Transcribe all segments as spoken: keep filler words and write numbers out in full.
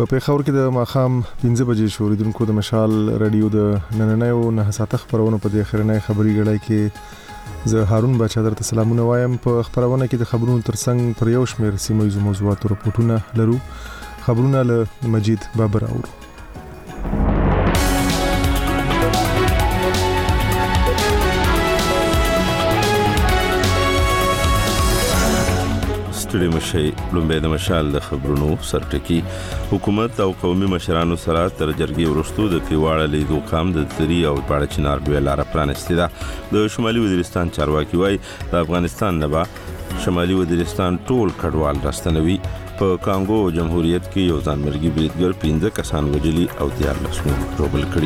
په پیښور کې د ماښام پنځه بجې شو اوریدونکو د مشال رادیو د نننیو نه ساعته خبرونه په دې اخرنۍ خبري غړای کې زه هارون بچا درته سلامونه وایم. په خبرونه کې د خبرونو ترڅنګ پر یو شمېر سیمه ییزو موضوعاتو رپورټونه لرو. خبرونه له مجید بابر اورو. ستړي مشي لومبه د مشال د خبرونو سرټکی. حکومت او قومي مشرانو سره تر جرګې وروسته د پیواړه لیدو قام د تری او پاړه چنار دوه لار پرانستی ده. د شمالي وزیرستان چارواکي وای د افغانستان نه با شمالي وزیرستان ټول کډوال راستنوي. په کانګو جمهوریت کې یو ځانمرګي بریدګر پنځه کسان وجلي او دیار لسمو ټوبل کړي.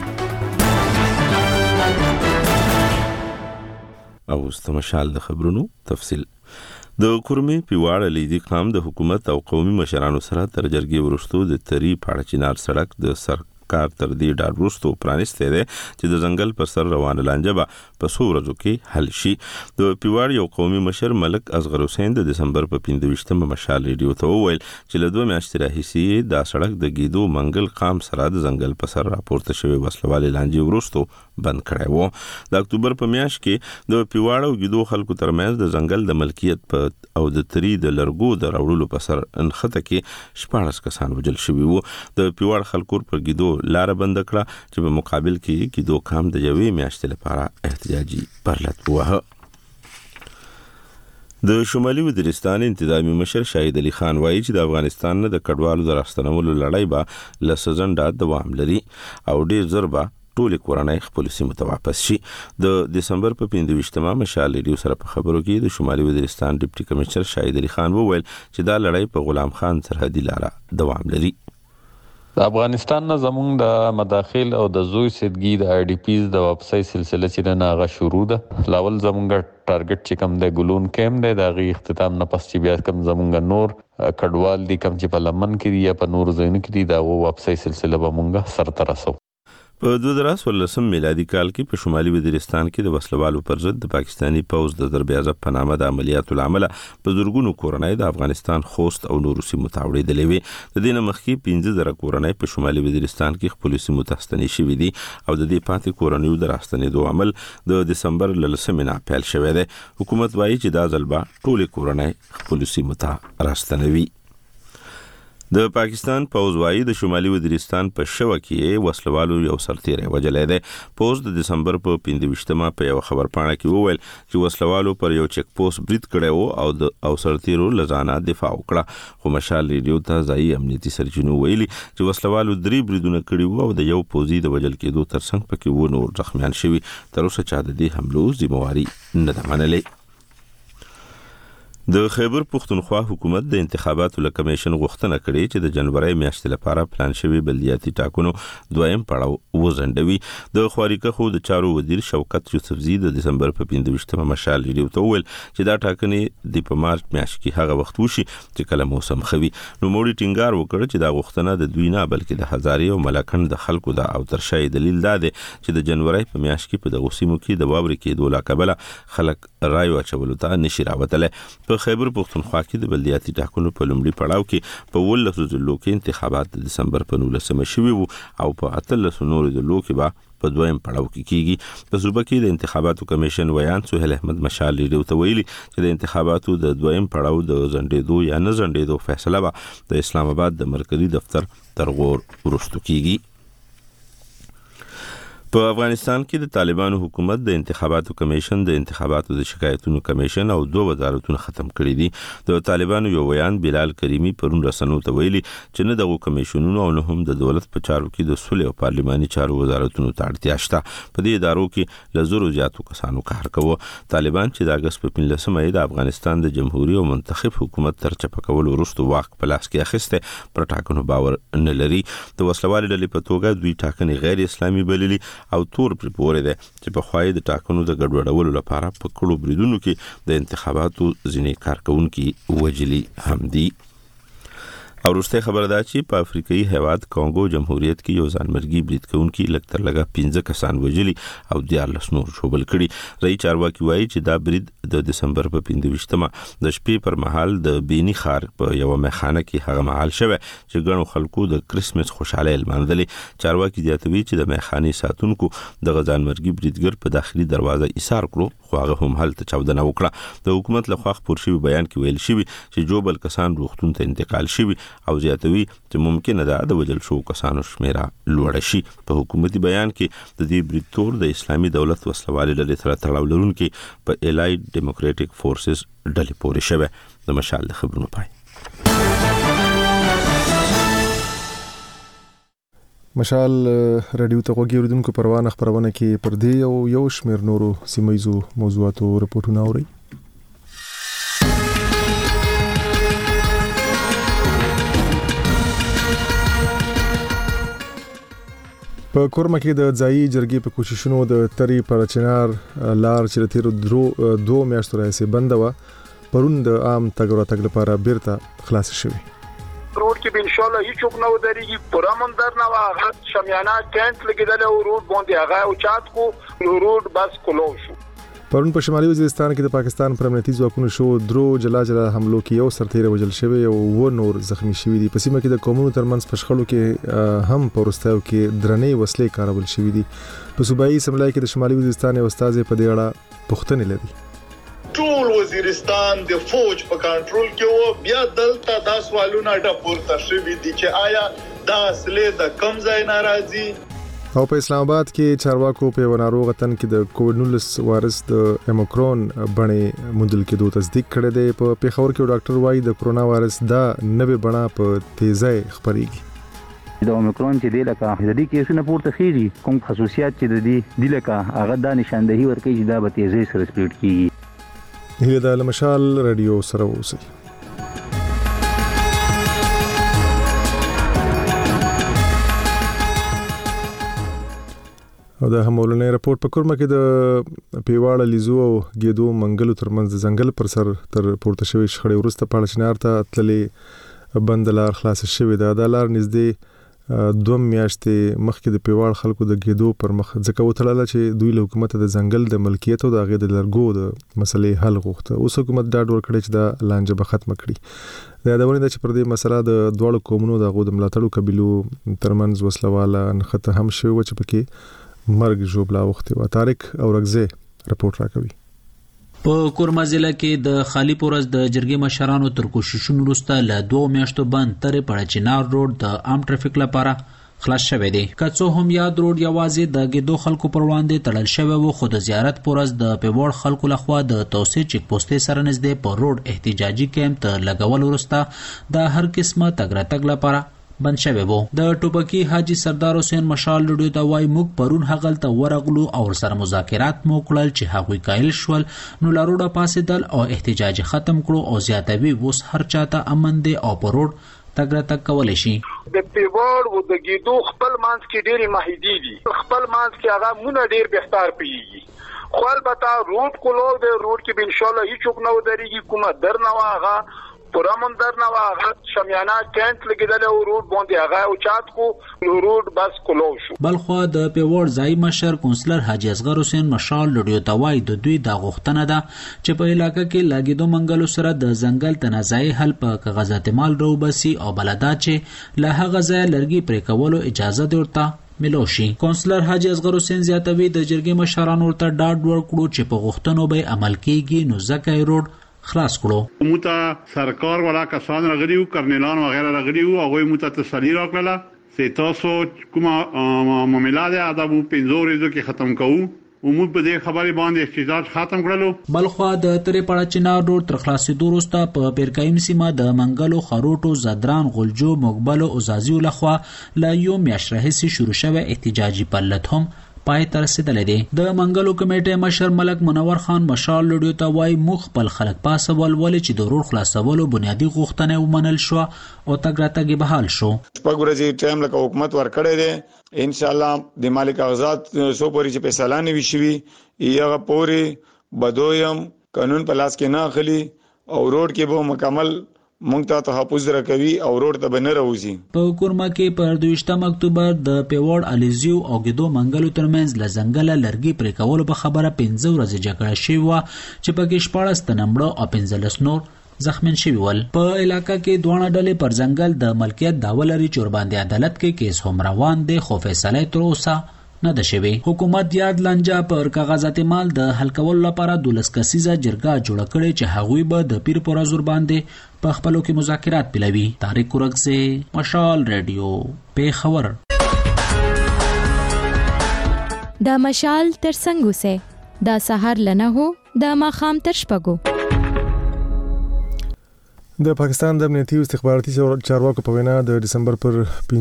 او استمشال د خبرونو تفصیل. د کورمي پیواړه لیدي قام د حکومت او قومي مشرانو سره تر جرګې وروسته د تری پاړه چنار سړک د سرکار تر دې ډار وروسته پرانسته ده چې د ځنګل پر سر روان لانجه به په څو ورځو کې حل شي. د پیواړ یو قومي مشر ملک اصغر حسین د دسمبر په پنځه مشال ریډیو ته وویل چې له دوه میاشتې راهیسې دا سړک د ګیدو منګل قام سره د ځنګل په سر راپورته شوی وسلوالې لانجه وروسته بند کړی وو. د اکتوبر په میاشت کې د پیواړ او ګیدو خلکو ترمنځ د ځنګل د ملکیت په او د تری د لرګو د راوړلو په سر انخته کې شپاړس کسان وجل شوي وو. د پیواړ خلکو پر ګیدو لار بند کړه چې په مقابل کې ګیدو قام د یوې میاشتې لپاره احتجاجي پرلط ووهه. د شمالي وزیرستان انتظامی مشر شاهد علي خان وایي چې د افغانستان نه د کډوالو د راستنولو لړۍ به له سزنډا دوام لري او ډیر زر به ټول کورنۍ خپل سیمه ته واپس شي. د دسمبر په پنځه مشال ریډیو سره په خبرو کې د شمالي وزیرستان ډیپټي کمشنر شاهد علي خان وویل چې دا لړۍ په غلام خان سرحدي لار دوام لري. د افغانستان نه زموږ د مداخل او د زوی سدګي د آی ډي پیز د واپسۍ سلسله چې نه غا شروع ده. لاول زموږ ټارګټ چې کم د ګلون کیم دی د غي اختتام نه پس چې بیا کم زموږ نور کډوال دي کم چې په لمن کې دي یا په نور ځایونو کې دي دا واپسۍ سلسله به مونږه سر ته رسو. په دوه زره څوارلسم میلادي کال کې په شمالي وزیرستان کې د وسلوالو پر ضد د پاکستانی پوز د ضرب عزب په نامه د عملیاتو لامل په زورګونو کورنۍ د افغانستان خوست او نورو سیمو ته وړېدلې وي. د دې نه مخکې پنځه زره کورنۍ په شمالي وزیرستان کې خپل سیمو ته ستنې شوې دي او د دې پاتې کورنیو د راستنېدو عمل د دسمبر له لسمې نه پیل شوی دی. حکومت وایي چې دا ځل به ټولې کورنۍ خپل سیمو ته راستنوي. د پاکستان پوز وایي د شمالي وزیرستان په شوه کې وسلوالو یو سرتیری وجلې ده. پوز د دسمبر په پنځه په یو خبر پاڼه کې وویل چې وسلوالو پر یو چک پوسټ برید کړی وو او د او سرتیرو لزانه دفاع وکړه. خو مشال ریډیو ته ځایي امنیتي سرچینو ویلي چې وسلوالو درې بریدونه کړي وو او د یو پوزي د وجل کېدو ترڅنګ پکې و نور زخمیان شوي. تر اوسه چا د دې حملو ذمہواری نه ده منلې. د خیبر پختونخوا حکومت د انتخاباتو له کمیشن غوښتنه کړې چې د جنوري میاشتې لپاره پلان شوی بلدیاتي ټاکنو دویم پړاو وزندوي. د خواریکه خو د چارو وزیر شوکت یوسفزي د دسمبر په پنځه مشال ریډیو ته وویل چې دا ټاکنې د په مارچ میاشت کې هغه وخت وشي چې کله موسم خوي. نو موړي ټینګار وکړ چې دا غوښتنه د دوی نه بلکې د هزاري او ملکن د خلکو د او ترشای دلیل دا دی چې د جنوري په میاشت کې په دغه سیمو کې د واورې کېدو لا قبل خلک رای واچولو ته نشي راوتلی. په خیبر پختونخوا کې د بلدیاتي ټاکنو په لومړي پړاو کې په ولسو ضلعو کې انتخابات د دسمبر په نولسمه شوي وو او په اتلسو نورو ضلعو کې به په دویم پړاو کې کیږي. په صوبه کې د انتخاباتو کمیشن ویان سهیل احمد مشال ریډیو ته ویلي چې د انتخاباتو د دویم پړاو د ځنډېدو یا نه ځنډېدو فیصله به د اسلام آباد د مرکزی دفتر تر غور وروسته کیږي. په افغانستان کې د طالبانو حکومت د انتخاباتو کمیشن د انتخاباتو د شکایتونو کمیشن او دوه وزارتونه ختم کړي دي. د طالبانو یو ویان بلال کریمی پرون رسنو ته ویلي چې نه دغه کمیشنونو او نه هم د دولت په چارو کې د صلح او پارلماني چارو وزارتونو ته اړتیا شته. په دې ادارو کې له زرو زیاتو کسانو کار کوي. طالبان چې د اگست په پنځلسمه د افغانستان د جمهوریت او منتخب حکومت تر چپه کولو وروسته واک په لاس کې اخیسته پر ټاکنو باور نه لري. د وسلوال ډلې په توګه دوی ټاکنې غیر اسلامي بللي او تور پر پورې ده چې په خوای د ټاکنو د ګډوډولو لپاره په کړو بریدونو کې د انتخاباتو ځینې کارکونکو وجلي هم دي. او وروسته خبر ده چې په افریقایي هیواد کانګو جمهوریت کې یو ځانمرګي برید کوونکي لکتر لګا پنځه کسان وژلي او دیارلس نور ژوبل کړي. رئیس چارواکي وایي چې دا برید د دسمبر په پنځه ویشتمه د شپې پر مهال د بینی خار په یو میخانه کې هغه مهال شوه چې ګڼو خلکو د کریسمس خوشاله لمانځلې. چارواکي زیاتوي چې د میخانې ساتونکو د ځانمرګي بریدګر په داخلي دروازه ایثار کړو خو هغه هم هلته چاودنه وکړه. د حکومت لخوا خبر شوی بیان کې ویل شوی چې جوبل کسان روغتون ته انتقال شوی او زیاتوي چې ممکنه ده د وجل شو کسانو شمیره لوړ شي. په حکومتي بیان کې د دې برید تور د اسلامي دولت وسلوالې ډلې سره تړاو لرونکي په الایډ ډیموکراټک فورسز ډلې پورې شوه. د مشال د خبرونو پای. مشال رادیو ته وګورئ اوریدونکو پروانه خبرونه کې پر دې او یو شمیر نورو سیمایزو موضوعاتو رپورټونه اوري. په کورما کې د ځایي جرګې په کوششونو د تری پر چنار لار چې تیر درو دوه میاشتو راځي بند و پرون د عام تګ راتګ لپاره بیرته خلاص شوی. روډ کې ان شاء الله هیڅ نه ودرېږي پورا مندر نه واغه شمیانه کینټ لګیدل او روډ باندې هغه او چات کو روډ بس کلو شو. پرون په شمالي وزیرستان کې د پاکستان پر امنیتي ځواکونو شو درو جلا جلا حملو کې یو سرتیره وجل شوی او و نور زخمی شوی دي. په سیمه کې د قومونو ترمنځ په شخړو کې هم پرستاو کې درنې وسلې کارول شوی دي. په صوبایي سملای کې د شمالي وزیرستان یو استاد په دې اړه پوښتنه لري. ټول وزیرستان د فوج په کنټرول کې وو بیا دلته د سوالونو ټاپورته شوی دي چې آیا دا اصلي د کم ځای ناراضي. او په اسلام آباد کې چارواکو په وناروغ تن کې د کووډ نولس وایرس د اومیکرون بڼه مودل کې دوه تصدیق کړي دي. په پیښور کې ډاکټر وایي د کرونا وایرس دا نوې بڼه په تیزی خبريږي. د اومیکرون چې د لکه د دې کیسونه پورته خېږي کوم خصوصیات چې د دې د لکه هغه د نشاندهي ورکوي چې دا به تیزی سره سپریډ کیږي. هله د مشال رادیو سره اوسئ. او د همولنې راپورټ په کورما کې د پیواړه لیزو او ګیدو منګلو ترمنځ د ځنګل پر سر تر پورته شوی شخړې ورسته پاړه چنار ته تللې بندلار خلاص شوی دا د لار نږدې دوه میاشتې مخکې د پیواړ خلکو د ګیدو پر مخ ځکه وتړل چې دوی له حکومت د ځنګل د ملکیت او د غې د لرګو د مسلې حل غوښته. اوس حکومت دا ډور کړی چې دا لانجه به ختم کړي. دا د ورنده چې پر دې مسله د دوړو قومونو د غو د ملاتړو قبيلو ترمنځ وسلواله نخته هم شوی و چې پکې مرګ جوړلا وخت و. طارق اورغزه رپورت راکوي. په کورما ضلع کې د خالی پورز د جرګې مشرانو تر کوششونو وروسته له دوه میاشتو بند تر پړچنار روډ د عام ټرافیک لپاره خلاص شوی دی. کڅو هم یاد روډ یوازې د ګیدو خلکو پر وړاندې تړل شوی و خو د زیارت پورز د پیوړ خلکو لخوا د توسعه چیک پوسټ سره نږدې په روډ احتجاجي کیمپ ته لګول وروسته د هر قسمه تګ راتګ لپاره بند شوی وو. د ټوپکی حاجی سردار حسین مشال لډو ته وای موږ پرون هغل ته ورغلو او سره مذاکرات مو کړل چې هغوی قائل شول نو لاروډه پاسې دل او احتجاج ختم کړو او زیاتوي وس هر چاته امن دی او پروډ تګ راتګ کولای شي. د پیوړ او د ګیدو خپل مانس کې ډېری ماهیدی دي خپل مانس کې هغه مونږ ډېر بهتر پیږي خو البته روډ کولو د روډ کې ان شاء الله هیڅ نه ودرېږي کومه در نه واغه پورا مندر نه واغه شمیانه کینټ لګیدل او روډ باندې هغه او چات کو روډ بس کلو شو. بلخو د پیوړ ځای مشر کونسلر حاجی اصغر حسین مشال لډیو توای د دوی د غوښتنه ده چې په علاقې کې لاګیدو منګلو سره د ځنګل تنازعي حل په کاغذات مال روبسي او بلدا چې له هغه ځای لرګي پرې کولو اجازه ورته ملوشي. کونسلر حاجی اصغر حسین زیاتوي د جرګې مشرانو ورته ډاډ ورکړو چې په غوښتنو به عمل کیږي نو ځکه روډ خلاص کړو. موته سرکار ولا کسان راغلیو کرنلان وغیرہ راغلیو هغه موته تسلی راکړه چې تاسو کومه معاملې د ادب پنځو ورځو کې ختم کوو ومو په دې خبرې باندې احتجاج ختم کړلو. بلخو د ترې پړه چنار روډ تر خلاصېدو وروسته په پیرکایم سیمه د منګلو خروټو زدران غلجو مقبل او زازیو لخوا لا یو میاشت راهیسې شروع شوه احتجاجي پلت هم پای تر رسیدلې دي. د منګلو کمیټې مشر ملک منور خان مشال لډیو ته وای مخ خپل خلک پاسه ولول چې د روډ خلاصولو بنیادی غوښتنه ومنل شو او تګ راتګ بحال شو. شپږ ورځې ټایم لکه حکومت ورکړی دی ان شاء الله د مالک کاغذات سو پوری چې پیسې لانه وشوي یغه پوری بدویم قانون په لاس کې نه اخلي او روډ کې به مکمل مونږ ته تحفظ راکوي او روډ ته به نه راوځي. په کورما کې پر دویشتم اکتوبر د پیوړ الیزیو او ګدو منګلو ترمنځ له ځنګله لرګي پرې کولو په خبره پنځه ورځې جګړه شوې وه چې پکې شپاړس تنه مړه او پنځلس نور زخمین شوي ول. په علاقه کې دوه ډلې پر ځنګل د ملکیت دعوه لري چې ورباندې عدالت کې کیس هم روان دی خو فیصله تر اوسه نه ده شوې. حکومت یاد لانجه پر کاغذات مال د حل کولو لپاره دولس کسیزه جرګه جوړه کړې چې هغوی به د پیر پر ازور باندې په خپلو کې مذاکرات پیلوي. طارق کورکزی، مشال ریډیو، پیښور. دا مشال تر څنګه سه دا سحر لنه هو دا ماخام تر شپږو. د پاکستان د امنیتي او استخباراتي چارواکو په وینا د دسمبر پر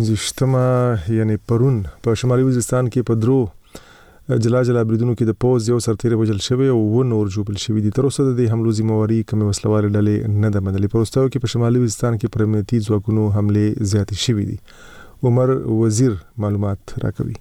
پنځه یعنی پرون په شمالي وزیرستان کې په درو جلا جلا بریدونو کې د پوز یو سرتیری وژل شوی او و نور جوړل شوی دي. تر اوسه د حملو ذمہواری کومه وسلوال ډلې نه ده منلې. په وروستیو کې په شمالي وزیرستان کې پر امنیتي ځواکونو حمله زیاتې شوې دي. عمر وزیر معلومات راکوي.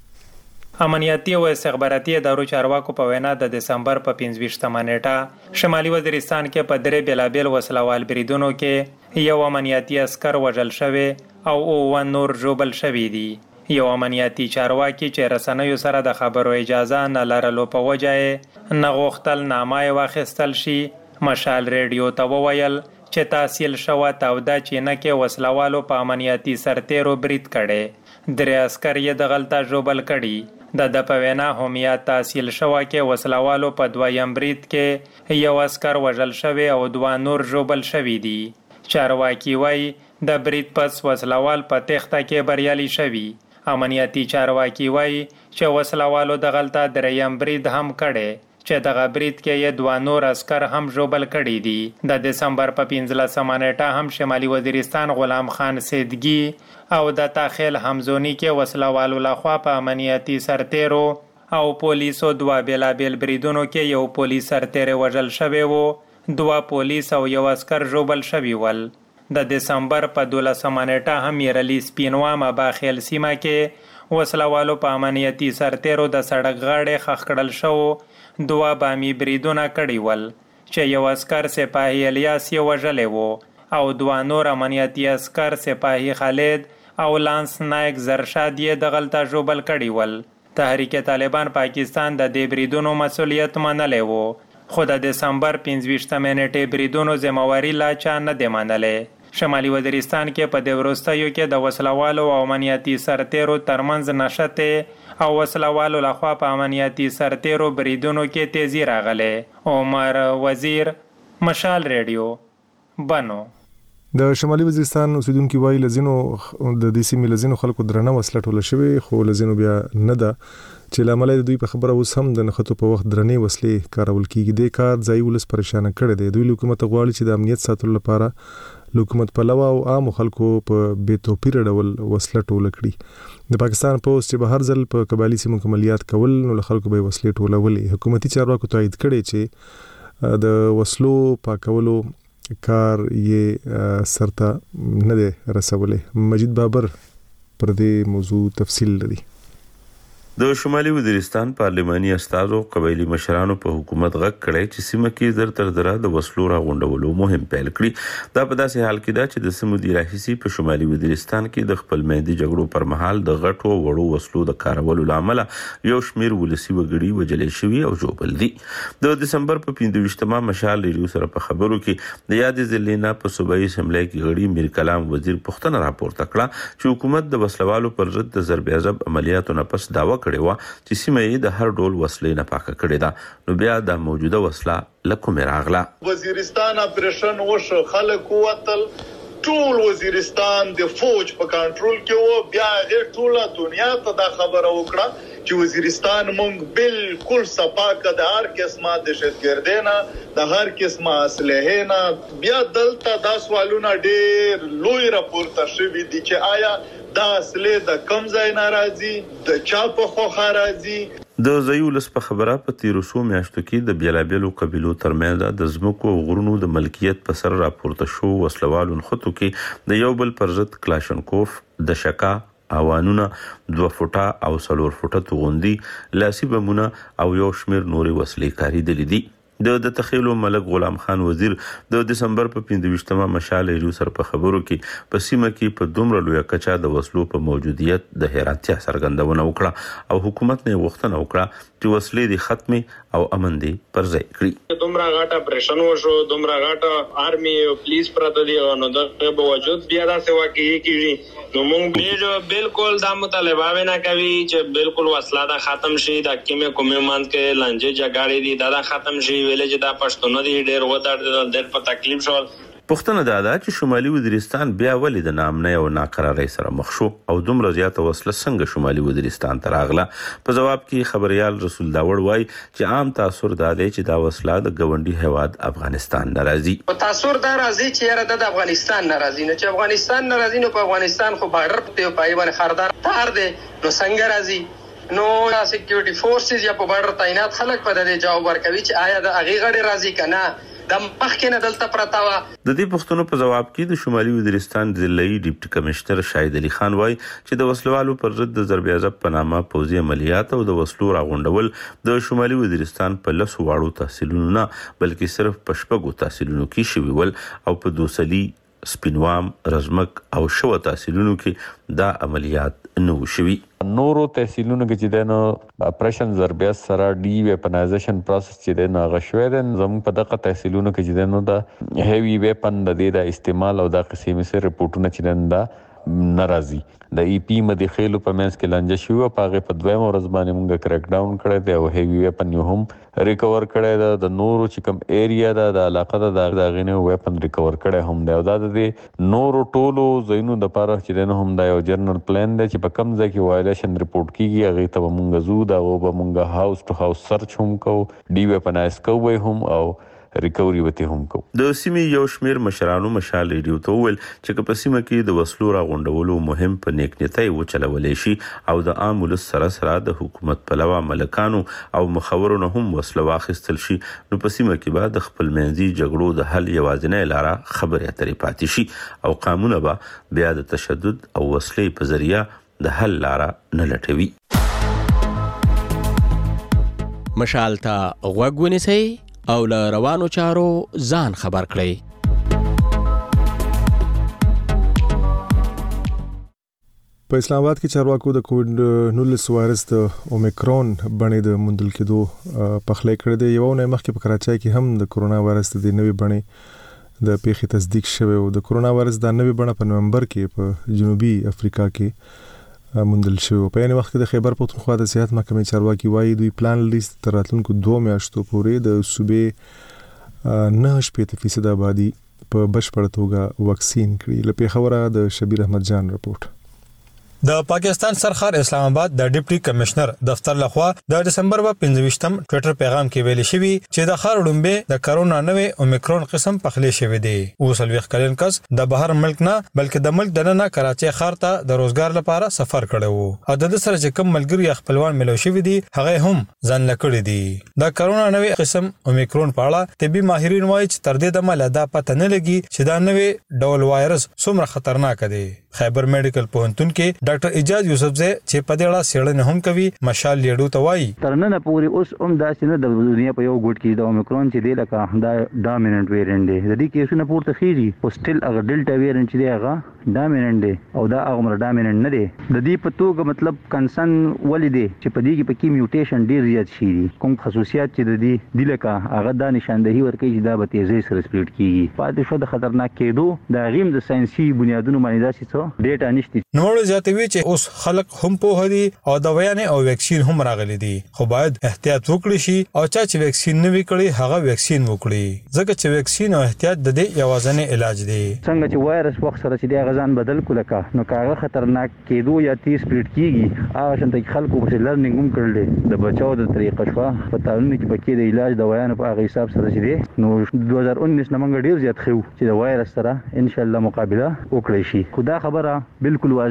امنیتي او استخباراتي ادارو چارواکو په وینا د دسمبر په پنځه نیټه شمالي وزیرستان کې په درې بلابل وسلوال بریدونو کې یو امنیتي عسكر وژل شوی او او نور جوړل شوی دي. یو امنیتي چارواکي چې رسنیو سره د خبرو اجازه نه لرلو په وجه نه غوښتل نامه واخیستل شي مشال ریډیو ته وویل چې تحصیل شوه تاوده چې نه کې وسلوالو په امنیتي سرتیرو برید کړي. درې عسكر یې د غلطه جوړل کړي. د د په وینا همیا تحصیل شوه کې وسلوالو په دویم برید کې یو عسكر وژل شوی او دوه نور جوړل شوی دي. چارواکي وایي د برید پس وسلوال په تخته کې بریالي شوی. امنیتي چارواکي وایي چې وسلوالو د غلطه دریم برید هم کړي چې دغه برید کې یې دوه نور عسكر هم جوړل کړي دي. د دسمبر په پنځلسمه نیټه هم شمالي وزیرستان غلام خان سیدګي او د تاخیل همزونی کې وسلوالو لخوا په امنیتي سرتیرو او پولیسو دوه بلابل بریدونو کې یو پولیس سرتیر وژل شوی وو، دوه پولیس او یو عسكر جوړل شوی ول. د دسمبر په دولسمه نیټه هم یرلی سپینوا مباخیل سیمه کې وسلوالو په امنیتي سرتیرو د سړک غاړې خښ کړل شو دوه بامي بریدونه کړي ول چې یو عسكر سپاهي الیاس یې وژلی وو او دوه نور امنیتي عسكر سپاهي خالد او لانس نایک زرشاد یې د غلطه جوړل کړي ول. تحریک طالبان پاکستان د دې بریدونو مسولیت منلی وو خو د دسمبر پنځه نیټې بریدونو ذمہواری لا چا نه دی منلی. شمالي وزیرستان کې په دې وروستیو کې د وسلوالو او امنیتي سرتیرو ترمنځ نښتې او وسلوالو لخوا په امنیتي سرتیرو بریدونو کې تیزی راغلی. عمر وزیر، مشال ریډیو، بنو. د شمالي وزیرستان اوسیدونکو وایي لزینو د دې سیمې لزینو خلکو درنه وسله ټوله شوی خو لزینو بیا نه ده چې لامل د دوی په خبره اوس هم د نخښتو په وخت درنې وسلې کارول کیږي. د کار ځای ولس پریشان کړي دی. دوی حکومت غواړي چې د امنیت ساتلو لپاره حکومت پلوه او عام خلکو په بې توپیر ډول وسله ټوله کړي. د پاکستان پولیس چې به هر ځل په قبایلی سیمو عملیات کول نو له خلکو به وسلې ټولولې. حکومتي چارواکو تایید کړي چې د وسلو پاکولو کار یې سرته نه دی رسولې. مجید بابر پر دې موضوع تفصیل لري. د شمالي وزیرستان پارلماني استازو قبایلی مشرانو په حکومت غږ کړی چې سیمه کې زر تر زره د وسلو راغونډولو مهم پیل کړي. دا په داسې حال کې ده چې د سیمو د راهیسي په شمالي وزیرستان کې د خپل میندي جګړو پر مهال د غټو وړو وسلو د کارولو لامل یو شمیر ولسی وګړي وجلې شوي او جوړل دي. د دسمبر په پنځه مشال ریډیو سره په خبرو کې د یاد ضلع په صوبایي اسمبلی کې غړي میر کلام وزیر پښتنه راپورته کړه چې حکومت د وسلوالو پر ضد د ضرب عذاب عملیاتو نه پس داوا کړی و چې سیمه یې د هر ډول وسلې نه پاکه کړې ده. نو بیا د موجوده وسله لکه راغله. وزیرستان اپریشن وشو، خلک وتل، ټول وزیرستان د فوج په کنټرول کې و. بیا غیر ټوله دنیا ته دا خبره وکړه چې وزیرستان مونږ بالکل صفاکه د هر قسمه دهشتګردۍ نه، د هر قسمه اسلحې نه. بیا دلته دا سوالونه ډېر لوی راپورته شوي دي چې آیا دا اصلي د کم ځای ناراضي د چا په خوخه راځي. د زیولس په خبره په تیروسو میاشتو کې د بیلابیلو قبیلو ترمنځ د ځمکو او غرونو د ملکیت په سر راپورته شو وسلوالو نخښتو کې د یو بل پر ضد کلاشنکوف، د شکا، اوانونه، دوه فوټه او څلور فوټه توغندي، لاسي بمونه او یو شمیر نورې وسلې کاریدلې دي. د تخیلو ملک غلام خان وزیر د دسمبر په پنځه ویشتمه مشال ایلو سر په خبرو کې په سیمه کې په دومره لوی کچا د وسلو په موجودیت د حیرانتیا څرګندونه وکړه او حکومت نه غوښتنه وکړه چې وسلې د ختمي او امن دي پر ځای کړي. دومره غاټه پریشن وشو، دومره غاټه آرمي او پولیس پراته دي او نو د باوجود بیا دا سوا کې کیږي نو موږ به بالکل دا مطالبه نه کوي چې بالکل وسله دا ختم شي، دا کیمه کومه مان کې لانجه جګړې دي دا ختم شي ویل چې دا پښتون دي ډېر ودار د په تکلیف شو. پښتنه دا ده چې شمالي وزیرستان بیا ولې د نامنۍ او ناقرارۍ سره مخ شو او دومره زیاته وسله څنګه شمالي وزیرستان ته راغله. په جواب کې خبريال رسول داوړ وایي چې عام تاثر دا دی چې دا وسله د ګوندي هیواد افغانستان ناراضي. په تاثر دا راځي چې یاره د افغانستان ناراضي نه چې افغانستان ناراضي نو په افغانستان خو بارډر په پای باندې خاردار تار دی نو څنګه راځي نو سکیورټي فورسز یا په بارډر تعینات خلک په دې جواب ورکوي چې آیا د هغه غړي راځي کنه د مخکنه دلته پرتاوه. د دې پښتنو په جواب کې د شمالي وزیرستان ضلعي ډیپټي کمشنر شاهد علي خان وایي چې د وسلوالو پر ضد د ضرب عضب په نامه پوځي عملیات او د وسلو راغونډول د شمالي وزیرستان په لسو واړو تحصیلونو نه بلکې صرف په شپږو تحصیلونو کې شوي ول او په دوسلي سپینوام رزمک او شو تحصیلونو کې دا عملیات نو شوي. نورو تحصیلونو کې چې دنو اپریشن ضربیات سره ډی ویپنایزیشن پروسس چې دنو غشوي دن زموږ په دغه تحصیلونو کې چې دنو دا هیوی ویپن د دې د استعمال او د قسمه سره رپورټونه چې دن دا ناراضي د ای پی مدي خېلو په منځ کې لنجه شو په هغه په دویم ورځ باندې موږ کریک ډاون کړی دی او هیوی ویپن یو هم ریکور کړی دی. د نورو چې کوم ایریا دا د علاقه د دغه ویپن ریکور کړی هم دی او دا د نورو ټولو زینو د پاره چې دنه هم دا یو جرنل پلان دی چې په کوم ځای کې وایلیشن رپورټ کیږي هغه ته موږ زو دا او موږ هاوس ټو هاوس سرچ هم کو ډی ویپنایز کوو هم او ریکوري وته هم کو. د سیمې یو شمیر مشرانو مشال ریډیو ته ویل چې په سیمه کې د وسلو راغونډولو مهم په نیکنیتای و چلولې شي او د عام ولس سره سره د حکومت په لوا ملکانو او مخورونو هم وسله واخیستل شي نو په سیمه کې به د خپل منځي جګړو د حل یوازینۍ لاره خبرې اترې پاتې شي او قانون به بیا د تشدد او وسلې په ذریعہ د حل لاره نه لټوي. مشال ته غوږ ونیسئ او له روانو چارو ځان خبر کړئ. په اسلام آباد کې چارواکو د کووډ نولس وایرس د اومیکرون بڼې د موندل کېدو پخلی کړی دی. یو نه مخکې په کراچۍ کې هم د کرونا وایرس د نوې بڼې د پیښې تصدیق شوی او د کرونا وایرس د نوې بڼه په نومبر کې په جنوبي افریقا کې موندل شوی. په یوه وخت کې د خیبر پختونخوا د صحت محکمې چارواکي وایي دوی پلان لیست تر راتلونکو دوه میاشتو پورې د صوبې نه شپږ فیصد آبادی په بشپړه توګه واکسین کړي. له پیښوره د شبیر احمد جان رپورټ. د پاکستان سرخار اسلام آباد د ډیپټي کمشنر دفتر لخوا د دسمبر په پنځه ویشتم ټوئیټر پیغام کې ویل شوی چې د خار ډومبه د کرونا نوې اومیکرون قسم پخلی شوی دی. اوسلويخ کلن کس د بهر ملک نه بلکې د ملک دننه کراچۍ ښار ته د روزګار لپاره سفر کړی وو او د سره چې کوم ملګری خپلوان ملو شوی دي هغه هم ځان لکړی دي. د کرونا نوې قسم اومیکرون په اړه طبي ماهرین وایي چې تر دې دمه لا دا پته نه لګي چې دا نوې ډول وایرس څومره خطرناک دی. خیبر میډیکل پوهنتون کې ډاکټر اجاز یوسفزی چې په دې اړه څېړنه هم کوي مشال لیډو ته وایي تر نن پورې اوس هم داسې نه د دنیا په یو ګوټ کې د اومیکرون چې دی لکه دا ډامیننټ ویرینټ دی د دې کیسونه پورته خېږي او سټیل هغه ډیلټا ویرینټ چې دی هغه ډامیننټ دی او دا هغه مر ډامیننټ نه دی. د دې په توګه مطلب کنسن ولې دی چې په دې کې په کې میوټیشن ډیر زیات شي کوم خصوصیات چې د دې دی لکه هغه د نشاندهي ورکوي چې دا به تیزی سره سپریډ کیږي. پاتې شو د خطرناک کېدو د غیم د ساينسي بنیادونو باندې داسې څه ډیټا نشته. نوړ زیاتوي چې اوس خلک هم په هدي او د ویانې او ویکسین هم راغلي دي خو باید احتیاط وکړي شي او چا چې ویکسین نه وکړي هغه ویکسین وکړي ځکه چې ویکسین او احتیاط د دې یوازینی علاج دی. څنګه چې وایرس وخت سره چې د غزان بدل کولکه نو کاغه خطرناک کېدو یا تیز سپریډ کیږي هغه شنت خلکو په لرنینګ هم کړل د بچاو د طریقه شو په تعاون کې پکې د علاج د ویانو په هغه حساب سره چې دی نو دوه هزار انیس نمنګ ډیر زیات خو چې د وایرس سره ان شاء الله مقابله وکړي شي. خدا خبره بالکل واضح ده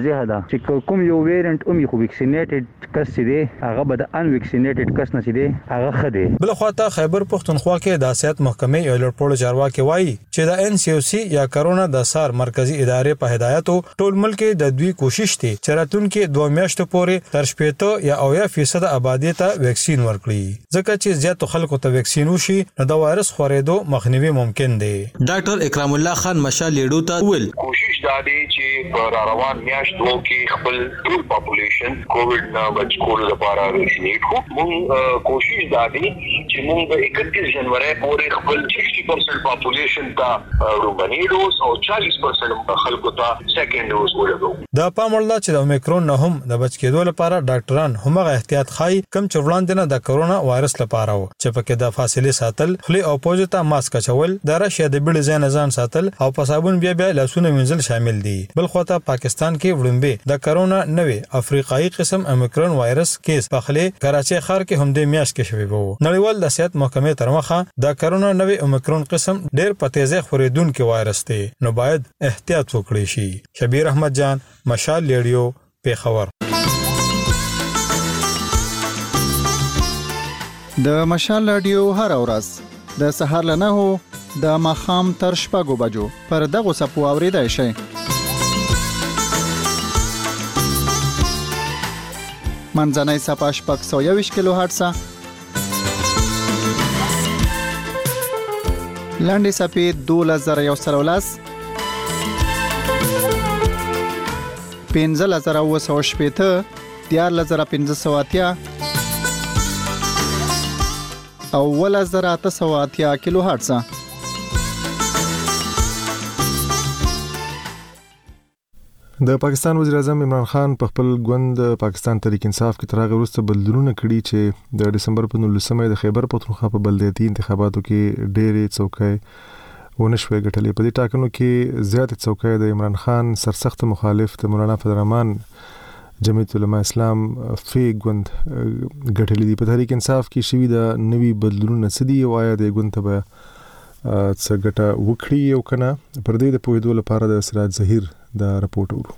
چې کوم یو ویرینټ اومي خو ویکسینیټډ کس دی هغه به د ان ویکسینیټډ کس نه دی هغه خدي. بل خواته خیبر پختونخوا کې د صحت محکمې یو لړپوړ چارواکي وایي چې د ان سی او سی یا کرونا د سار مرکزی ادارې په هدایتو ټول ملک د دوی کوشش دي چې راتلونکي دوه میاشتو پورې تر شپږ یا اویا فیصد آبادی ته ویکسین ورکړي ځکه چې زیات خلکو ته ویکسین وشي نو د وایرس خورېدو مخنیوي ممکن دی. ډاکټر اکرام الله خان مشال لیډو ته ویل کوشش دا دی چې په روان میاشتو کې خپل ټول پاپولیشن کووډ نه بچ کولو لپاره ویکسینیټ کو. موږ کوشش دا دی چې موږ د اکتیس جنوري پورې خپل شصت پرسنټ پاپولیشن ته رومبني ډوز او چالیس پرسنټ خلکو ته سیکنډ ډوز ورکړو. دا پاموړ دا چې د اومیکرون نه هم د بچ کېدو لپاره ډاکټران همغه احتیاط خای کم چې وړاندې نه د کرونا وایرس لپاره و چې پکې د فاصله ساتل خلی او پوزو ته ماسک چول د راشي د بیړ ځای نه ځان ساتل او په صابون بیا بیا لاسونه وینځل شامل دي. بل خواته پاکستان کې وړاندې د کرونا نوې افریقایي قسم اومیکرون وایرس کیس په خلی کراچي ښار کې هم د میاش کې شوی وو. نړیوال د صحت محکمې تر مخه د کرونا نوې اومیکرون قسم ډېر په تیزه خورېدونکو وایرس دی نو باید احتیاط وکړئ شي. شبیر احمد جان مشال لیډیو پیښور. د مشال رادیو هر ورځ د سهار له نهو د ماښام تر شپږو بجو پر دغه سپو اوریدای شئ. منځنۍ سپا شپږ سوه یوویشت کیلو هرټز، لاندې سپې دولس زره یو سل او لس، پنځلس زره اوه سوه شپېته، دیارلس زره پنځه سوه اتیا او اوولس زره اته سوه اتیا کیلو هرټز. د پاکستان وزیر اعظم عمران خان په خپل ګوند پاکستان تحریک انصاف کې تر هغه وروسته بدلونونه کړي چې د دسمبر په نولسمه د خیبر پختونخوا په بلدیاتي انتخاباتو کې ډېرې څوکۍ ونه شوې ګټلې. په دې ټاکنو کې زیاتې څوکۍ د عمران خان سرسخت مخالف د مولانا فضل الرحمن جمعیت علماء اسلام فی ګوند ګټلې دي. په تحریک انصاف کې شوي د نوي بدلونونه څه دي او آیا د ګوند ته به څه ګټه وکړي او کنه؟ پر دې د پوهېدو لپاره د سراج ظهیر دا رپورټ ورو.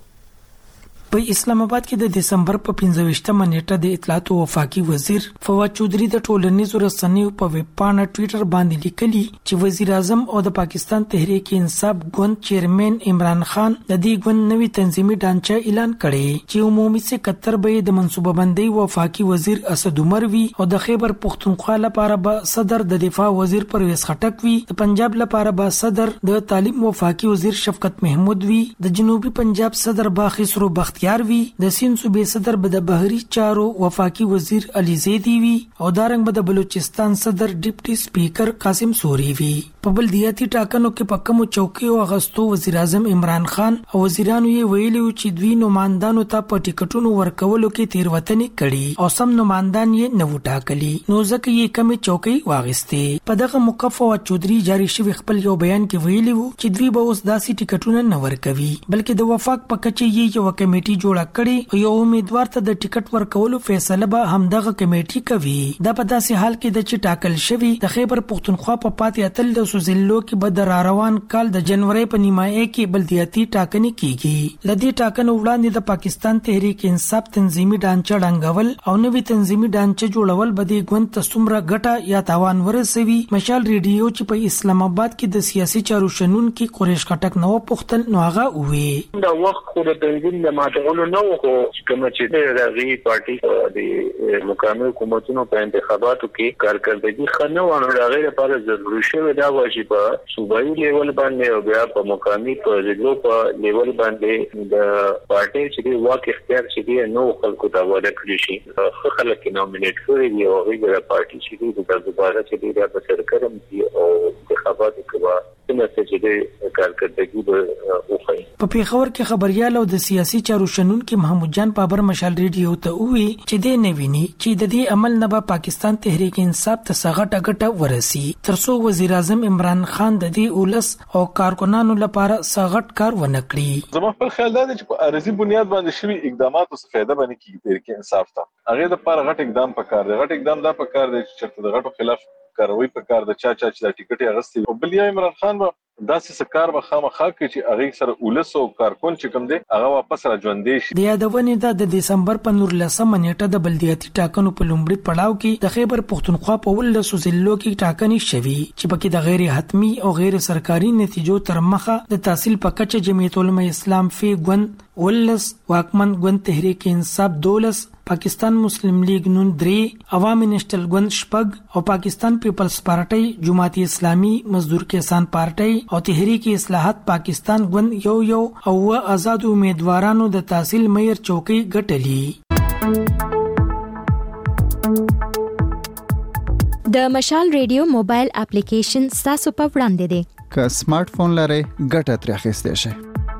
په اسلام آباد کې د دسمبر په پنځه ویشتمه نیټه د اطلاعات او وفاقي وزیر فواد چودھری د ټولنیزو رسنیو په ویب پاڼه ټوئیټر باندې لیکلي چې وزیر اعظم او د پاکستان تحریک انصاف ګوند چیرمن عمران خان د دې ګوند نوي تنظیمي ډانچه اعلان کړي چې عمومي سکتر به د منصوبه بندي وفاقي وزیر اسد عمر وي او د خیبر پختونخوا لپاره به صدر د دفاع وزیر پرویز خټک وي، د پنجاب لپاره به صدر د تعلیم وفاقي وزیر شفقت محمود وي، د جنوبي پنجاب صدر به خسرو بختیار وی، د سیند صوبې صدر به د بهري چارو وفاقي وزیر علي زیدی وی او دارنګ به د بلوچستان صدر ډیپټي سپیکر قاسم سوري وی. په بلدیاتي ټاکنو کې په کومو چوکیو اغستو وزیر اعظم عمران خان او وزیرانو یې ویلي چې دوی نمائندانو ته په ټیکټونو ورکولو کې تیروتنې کړي او سم نمائندان یې نه وټاکلي نو ځکه یې کمی چوکۍ واغستې. په دغه موقع فواد چودھری جاری شوی خپل یو بیان کې ویلي وو چې دوی به اوس داسې ټیکټونه نه ورکوي بلکې د وفاق په کچه یې یو کمیټي جوړه کړي او یو امیدوار ته د ټیکټ ورکولو فیصله به همدغه کمیټي کوي. دا په داسې حال کې د چې ټاکل شوی د خیبر پختونخوا په پاتې اتل د سوزلو کې به د روان کال د جنوري په نیمایي کې بلدیاتي ټاکنې کیږي. لدی ټاکنو وړاندې د پاکستان تحریک انصاف تنظیمي ډانچه ډنګول او نوې تنظیمي ډانچه جوړول به د ګوند ته څومره ګټه یا تاوان ورسوي. مشال ریډیو چې په اسلام آباد کې د سیاسي چارو شنون کې قریش خټک نو پختل نو هغه وې دا وخت خو د تنظیم د ماټولو نو خو کوم چې د غي پارټي د مقامي حکومتونو په انتخاباتو کې کارکړدګي خنه ونه راغی لپاره ضروري شوی دا واجب صوبایي لیول باندې او بیا په مقامي په ضلعو په لیول باندې د پارټي چې واک اختیار چې نو خلکو ته وړاندې کړی شي خو خلک نومینیټ کړي دی او هغه د پارټي چې د دوباره چې د سرکرم دی او انتخاباتو کې څنګه چې کارکړدګي به وخی. په پیښور کې خبريال او د سیاسي چارو شنون کې محمود جان بابر مشال ریډیو ته وی چې د نویني چې د دې عمل نه به پاکستان تحریک انصاف ته سغټه ګټه ورسي ترڅو وزیر اعظم عمران خان د دې اولس او کارکونانو لپاره سغټ کار ونکړي. زما په خیال دا چې په ارزي بنیاد باندې شوی اقداماتو څخه فائدہ باندې کیږي تحریک انصاف ته هغه د لپاره غټ اقدام پکار دی. غټ اقدام دا پکار دی چې د غټو خلاف کاروي پکار د چا چا چې د ټیکټ اغستې او بل یا عمران خان دا څه کار به خامخا کوي چې هغه سره ولسو کارکون چې کوم دی هغه واپس را ژوندې شي. د یادونې دا د دسمبر په نولسمه نیټه د بلدیاتي ټاکنو په لومړي پړاو کې د خیبر پښتونخوا په ولسو ضلعو کې ټاکنې شوې چې پکې د غیر حتمی او غیر سرکاري نتیجو تر مخه د تحصیل په کچه جمعیت العلماء اسلام فی ګوند ولس، واکمن ګوند تحریک انصاف دولس، پاکستان مسلم لیگ نون درې، عوامي نېشنل ګوند شپږ او پاکستان پیپلز پارټي، جماعت اسلامي، مزدور کسان پارټي او تحریک اصلاحات پاکستان ګوند یو یو او آزاد امیدوارانو د تحصیل مېر چوکۍ ګټلې. د مشال ریډیو موبایل اپلیکیشن ستاسو په وړاندې دی. که سمارټ فون لرئ ګټه ترې اخیستی شئ.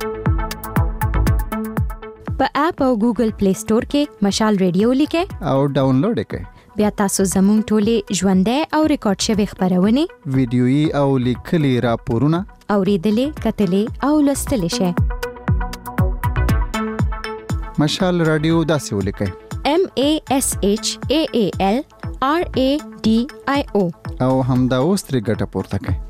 په اپ او ګوګل پلی سٹور کې مشال ریډیو لیکئ او ډاونلوډ یې کړئ. بیا تاسو زموږ ټولې ژوندۍ او ریکارډ شوي خبرونه، ویډیويي او لیکلي راپورونه اوریدلې، کتلې او لوستلې شئ. مشال رادیو داسې ولیکئ: M A S H A A L R A D I O او همدا اوس ترې ګټه پورته کړئ.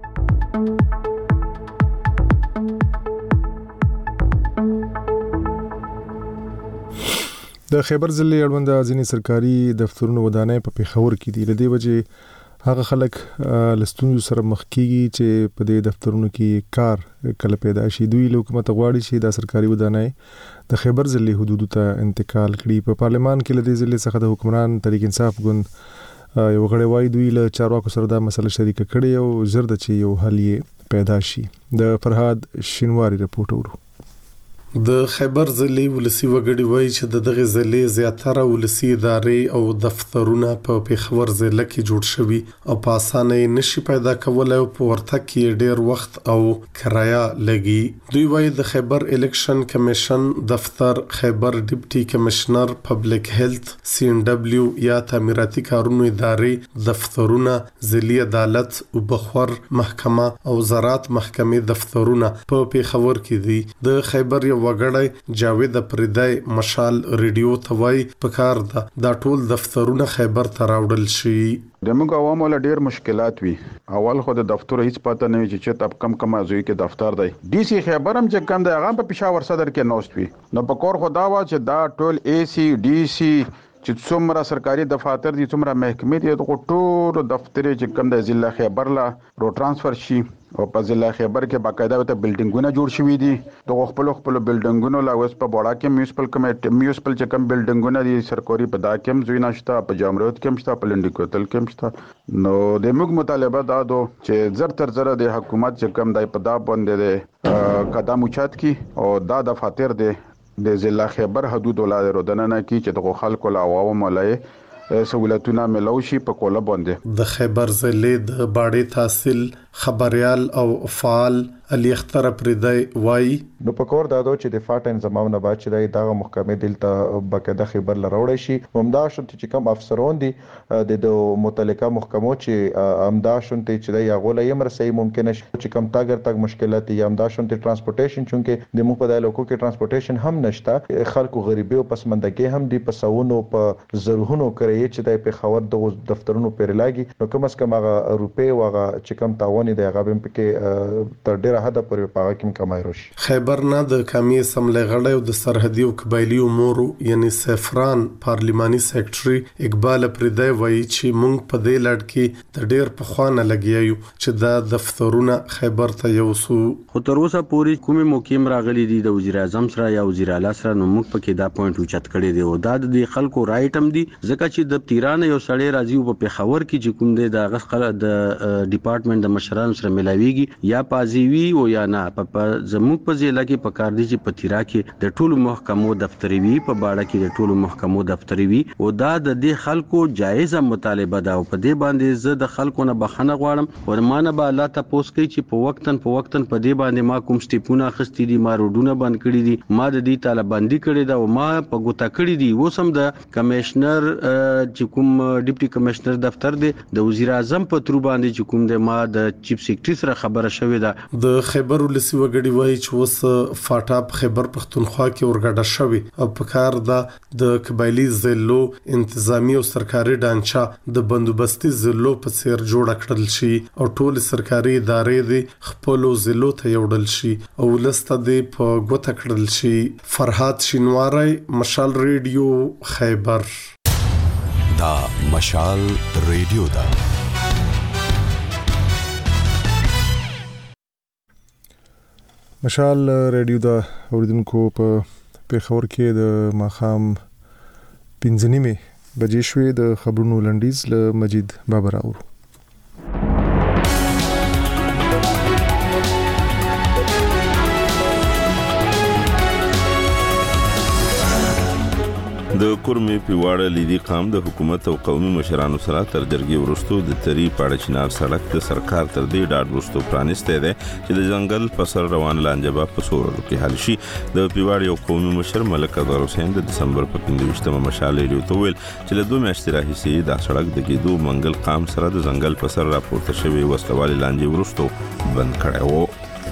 د خیبر ضلع اړوند ځینې سرکاري دفترونو ودانۍ په پیښور کې دي. لدې وجې هغه خلک لستونزو سره مخ کیږي چې په دې دفترونو کې کار کله پیدا شي. دوی له حکومت غواړي چې د سرکاري ودانۍ د خیبر ضلع حدودو ته انتقال کړي. په پارلمان کې لدې ضلع څخه د حکمران تحریک انصاف ګوند یو غړی وایي دوی له چارواکو سره دا مسله شریکه کړې او زر د چې یو حل یې پیدا شي. د فرهاد شینواری رپورټ ورو. د خیبر ضلع ولسی وګړي وایي چې د دغه ضلع زیاتره ولسی ادارې او دفترونه په پیښور ضلع کې جوړ شوي او په اسانه نشي پیدا کولای او په ورته کې ډیر وخت او کرایه لګي. دوی وایي د خیبر الیکشن کمیشن دفتر، خیبر ډیپټي کمشنر پبلک هیلث سی ان ډبلیو یا تعمیراتي کارونو ادارې دفترونه، ضلعي عدالت او بخور محکمه او زراعت محکمې دفترونه په پیښور کې دي. د خیبر یو وګړی جاوید پردای مشال ریډیو ته وایي پکار ده دا ټول دفترونه خیبر ته راوړل شي. د موږ عوامو له ډیر مشکلات وي. اول خو د دفتر هیڅ پته نه وي چې چېرته کم کم ازوي کې دفتر دی. ډي سي خیبر هم چې کم دی هغه په پېښور صدر کې نوست وي. نو په کور خو دا وا چې دا ټول اي سي ډي سي چې څومره سرکاري دفاتر دي څومره محکمې دي د ټول دفتر چې کم د ضلع خیبر لا رو ټرانسفر شي او په ضلع خیبر کې باقاعده ته بلډینګونه جوړ شوي دي. د خپل خپل بلډینګونو لا اوس په بوړا کې میونسپل کمیټه میونسپل چې کم بلډینګونه دي سرکاري په دا کې زوی نشته، په جامروت کې مشته، په لنډی کوتل کې مشته. نو د موږ مطالبه دا دو چې زر تر زر د حکومت چې کم دای په دا باندې قدم اوچت کی او دا دفاتر دي د ضلع خیبر حدود ولادت رودنه کی چې د خلکو لا عوام ملای سہولتونه ملوشي په کوله باندې. د خیبر ضلع د باړې تحصیل خبريال او فعال علي اختر پردای وای نو پکور دادو چې د فاټن زمونه بعد چې دغه محکمې دلته باقاعده خبر لراوړی شي. همدا شون چې کوم افسرون دي د متعلقه محکمو چې همدا شون چې د یغول یم رسي ممکن چې کم تاګر تک مشکلات یا همدا شون ته ترانسپورټیشن چونکه د مو په دالو کې ترانسپورټیشن هم نشته. خلکو غریبي او پسمندګي هم دي په سونو په زرهونو کوي چې د پیښور د دفترونو پر لاګي. نو کوم اس کوم هغه روپې واغه چې کم تاوان دی هغه هم پکې تر ډیره حد پورې پاغه کې کمای روشي. خیبر نه د کمی سملې غړی او د سرحدي او قبایلی امور یعنی سفران پارلیماني سیکریټري اقبال پردای وایي چې مونږ په دې لړ کې د ډیر په خوانه لګیایو چې دا دفترونه خیبر ته یوسو. خو تر اوسه پورې کومې موکیم راغلي دي د وزیر اعظم سره یا وزیر اعلی سره نو موږ پکې دا پوینټ اوچت کړی دی او دا د خلکو رائټ هم دي ځکه چې د تیران یو سړی راځي په پیښور کې چې کوم دی د غسقله د ډپارټمنټ د مشرانو سره ملاويږي یا پازیوي او یا نه په زموږ په ضلع کې په کار دي چې په تیرا کې د ټولو محکمو دفتري وي، په باړه کې د ټولو محکمو دفتري وي او دا د دې خلکو جایزه مطالبه ده او په دې باندې زه د خلکو نه بخښنه غواړم او مانه به الله تاسو کوي چې په وختن په وختن په دې باندې ما کوم سټیپونه خستې دي، ما روډونه بند کړی دي، ما د دې طالباندی کړی دا او ما په ګوتا کړی دي. وسم د کمشنر چې کوم ډیپټي کمشنر دفتر دی د وزیر اعظم په تر باندې چې کوم د ما د چیف سیکریټری سره خبره شوې ده. د د خیبر ولسی وګړي وایي چې اوس فاټا په خیبر پښتونخوا کې ورګډه شوی او په کار د د قبایلی ضلعو انتظامی او سرکاري ډانچه د بندوبستي ضلعو په څیر جوړ کړل شي او ټول سرکاري ادارې د خپل ضلعو ته یوړل شي او لسته د په ګوته کړل شي. فرحات شینواری، مشال ریډیو، خیبر. دا مشال ریډیو دا مشال ریډیو دا اوریدونکو په پیښور کې د ماخام پنځه نیمې بجې شوې. د خبرونو لنډیز له مجید بابر اورو. د کورمې پیواړه لیدي قام د حکومت او قومي مشرانو سره تر جرګې وروسته د تری پاړه چنار سړک د سرکار تر دې ډاډ وروسته پرانسته ده چې د ځنګل په سر روان لانجبه په سورلو کې حل شي. د پیواړ یو قومي مشر ملک اظهر حسین د دسمبر په پنځه ویشتمه مشال ریډیو ته ویل چې له دوه میاشتې راهیسې دا سړک د کېدو منګل قام سره د ځنګل په سر راپورته شوی وسلوالي لانجې وروسته بند کړی وو.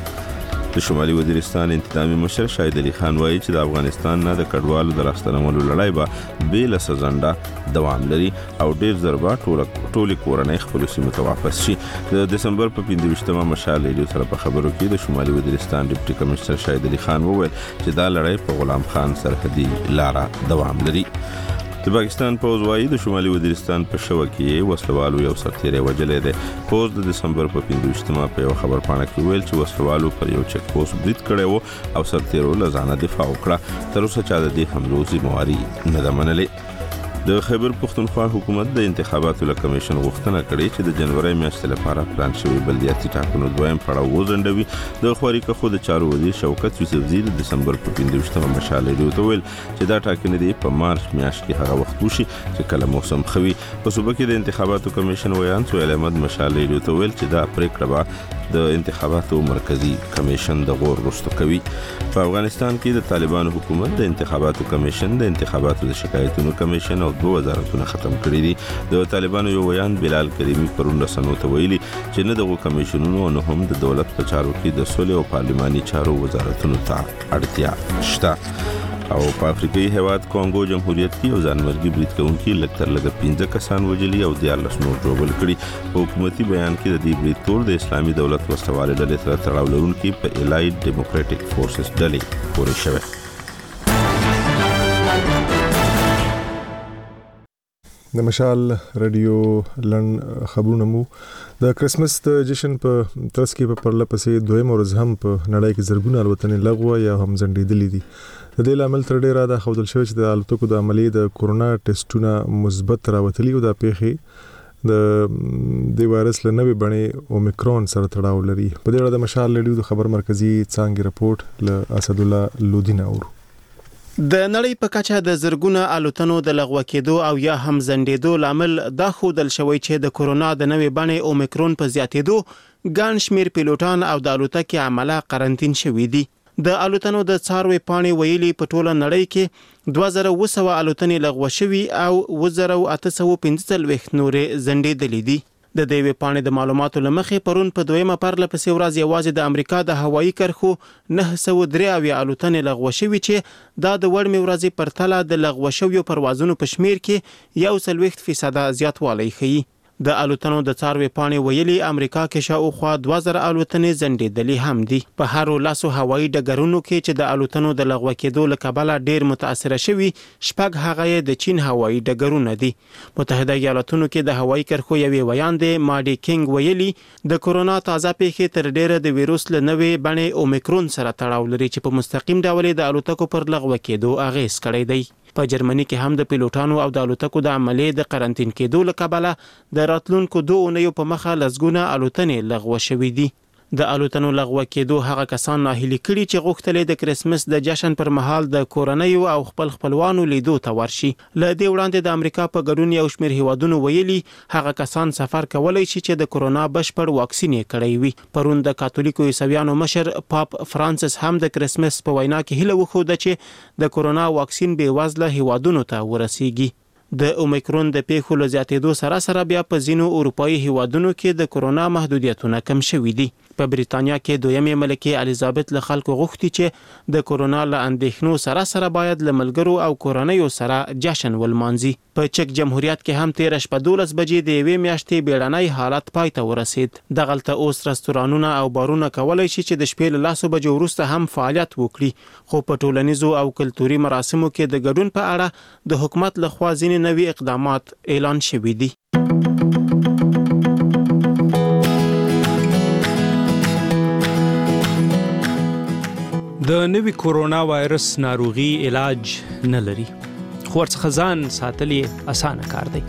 د شمالي وزیرستان انتظامی مشر شاهد علي خان وایي چې د افغانستان نه د کډوالو د راستنولو لړۍ به بې له سزنده دوام لري او ډیر ضربه ټولې کورنۍ خپل سیمو ته واپس شي. د دسمبر په پنځه ویشتمه مشال ریډیو سره په خبرو کې د شمالي وزیرستان ډیپټي کمشنر شاهد علي خان وویل چې دا لړۍ په غلام خان سرحدي لاره دوام لري. د پاکستان پوز وایي د شمالي وزیرستان په شوه کې وسلوالو یو سرتیری وجلې ده. پوز د دسمبر په پنځه ویشتمه په یو خبر پاڼه کې ویل چې وسلوالو پر یو چک پوسټ برید کړی وو او سرتیرو له ځانه دفاع وکړه. تر اوسه چا د دې حملو ذمہواري نه ده منلې. د خیبر پښتونخوا حکومت د انتخاباتو له کمیشن غوښتنه کړې چې د جنوري میاشتې لپاره پلان شوی بلدیاتي ټاکنو دویم پړاو وځنډوي. د خواري خو د چارو وزیر شوکت یوسفزي د دسمبر په پنځه ویشتمه مشال ریډیو ته ویل چې دا ټاکنې د په مارچ میاشت کې هغه وخت وشي چې کله موسم خوي. په صوبه کې د انتخاباتو کمیشن ویان سهیل احمد مشال ریډیو ته ویل چې دا پریکړه به د انتخاباتو مرکزی کمیشن د غور وروسته کوي. په افغانستان کې د طالبانو حکومت د انتخاباتو کمیشن د انتخاباتو د شکایتونو کمیشن او دوه وزارتونه ختم کړي دي. د طالبانو یو ویان بلال کریمی پرون رسنیو ته ویلي چې نه دغه کمیشنونو نه هم د دولت په چارو کې د سولې او پارلماني چارو وزارتونو ته اړتیا شته. او په افریقایي هیواد کانګو جمهوریت کې یو ځانمرګي برید کوونکي لکتر لګ پنځه کسان وجلي او دیارلس نور ژوبل کړي. په حکومتي بیان کې د دې برید تور د اسلامي دولت وسوالې ډلې سره تړاو لرونکي په الایډ ډیموکراټک فورسز ډلې پورې شوی. د مشال ریډیو لن خبرونه مو د کرسمس د جشن په ترڅ کې په پرله پسې دویم ورځ هم په نړۍ کې زرګونه الوتنې لغوه یا هم ځنډېدلې دي. د دې لامل تر ډیره دا خودل شوی چې د الوتکو د عملیې د کورونا ټیسټونه مثبت راوتلي او د پیښې د د وایرس له نوې بڼې اومیکرون سره تړاو لري. په دې اړه د مشال ریډیو د خبر مرکزی څانګې رپورټ له اسد الله لودین اورو. د نړۍ په کچه د زرګونه الوتنو د لغوه کېدو او یا هم ځنډېدو لامل دا خودل شوی چې د کورونا د نوې بڼې اومیکرون په زیاتېدو ګڼ شمېر پیلوټان او د الوتکې عمله قرنطین شوي دي. د الوتنو د څاروي پاڼې ویلي په ټوله نړۍ کې دوه زره اوه سوه الوتنې لغوه شوي او اوه زره اته سوه پنځه څلوېښت نورې ځنډېدلې دي. د دې پاڼې د معلوماتو لمخې پرون په دویمه پرله پسې ورځ یوازې د امریکا د هوایي کرښو نهه سوه درې اویا الوتنې لغوه شوي چې دا د وړمې ورځې پرتله د لغوه شویو پروازونو په شمیر کې یو څلوېښت فیصده زیاتوالی ښیي. د الوتنو د څاروي پاڼې ویلي امریکا کې شاوخوا دوه زره الوتنې ځنډېدلې هم دي. په هرو لاسو هوایي ډګرونو کې چې د الوتنو د لغوه کېدو له کبله ډېر متاثره شوي شپږ هغه یې د چین هوایي ډګرونه دي. متحده ایالاتونو کې د هوایي کرښو یوې ویاندې ماډي کینګ ویلي د کورونا تازه پیښې تر ډیره د ویروس له نوې بڼې اومیکرون سره تړاو لري چې په مستقیم ډول د الوتکو پر لغوه کېدو اغیز کړی دی. په جرمني کې هم د پیلوټانو او د الوتکو د عملیې د قرنطین کېدو له کبله د راتلونکو دوه اونیو په مخه لسګونه الوتنې لغوه شوي دي. د الوتنو لغوه کېدو هغه کسان ناهیلي کړي چې غوښتل د کرسمس د جشن پر مهال د کورنیو او خپل خپلوانو لیدو ته ورشي. له دې وړاندې د امریکا په ګډون یو شمېر هیوادونو ویلي هغه کسان سفر کولی شي چې د کرونا بشپړ واکسین یې کړی وي. پرون د کاتولیکو عیسویانو مشر پاپ فرانسیس هم د کرسمس په وینا کې هیله وښوده چې د کرونا واکسین بې وزله هیوادونو ته ورسیږي. د اومیکرون د پیښو له زیاتېدو سره سره بیا په ځینو اروپایي هیوادونو کې د کرونا محدودیتونه کم شوي دي. په بریتانیا کې دویمې ملکه الیزابت له خلکو غوښتي چې د کورونا له اندېښنو سره سره باید له ملګرو او کورنیو سره جشن ولمانځي. په چک جمهوریت کې هم تیر شپه دولس بجې د یوې میاشتې بیړنی حالت پای ته ورسید. دغلته اوس رستورانونه او بارونه کولای شي چې د شپې له لاسو بجو وروسته هم فعالیت وکړي، خو په ټولنیزو او کلتوري مراسمو کې د ګډون په اړه د حکومت لخوا ځینې نوي اقدامات اعلان شوي دي. د نوي کورونا وایرس ناروغي علاج نه لري، خو ورڅخه ځان ساتل یې اسانه کار دی.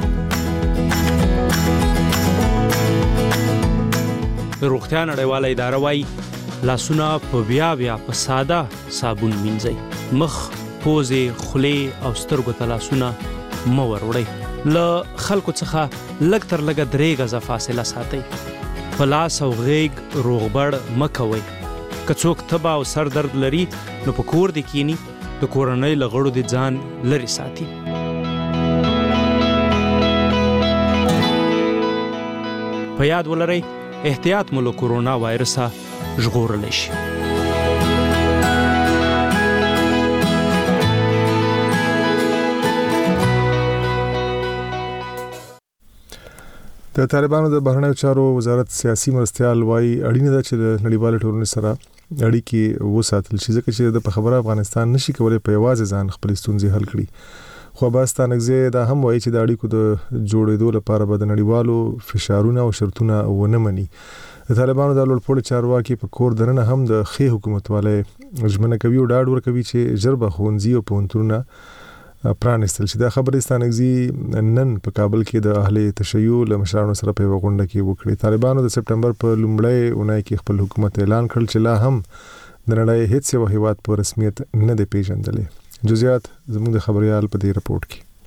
روغتیا نړیواله اداره وايي لاسونه په بیا بیا په ساده صابون مینځئ، مخ، پوزې، خولې او سترګو ته لاسونه مه وروړئ. له خلکو څخه لږ تر لږه درې غزه فاصله ساتئ. په لاس او غیږ روغبړ مه کوئ. که څوک تبه او سر درد لري نو په کور دې کینی، د کورنۍ له غړو دې ځان لرې ساتي. په یاد ولرئ احتیاط مو له کورونا وایرسه ژغورلی شي. د طالبانو د بهرنیو چارو وزارت سیاسي مرستیال وایي اړینه ده چې د نړیوال ټولنې سره اړیکې وساتل شي، ځکه چې د په خبره افغانستان نشي کولای په یوازې ځان خپل ستونزې حل کړي. خو عباس ستانکزی دا هم وایي چې د اړیکو د جوړېدو لپاره به د نړیوالو فشارونه او شرطونه ونه مني. د طالبانو د لوړپوړو چارواکي په کور دننه هم د ښې حکومتوالۍ ژمنه کوي او ډاډ ورکوي چې ژر به ښوونځي او پوهنتونونه پرانستل شي. دا خبرې ستانکزی نن په کابل کې د اهل تشیع له مشرانو سره په غونډه کې وکړي. طالبانو د سپټمبر په لومړۍ اونۍ کې خپل حکومت اعلان کړ چې لا هم د نړۍ هیڅ یو هیواد په رسمیت نه دی پیژندلی. جزئیات زموږ د خبريال په دې رپورت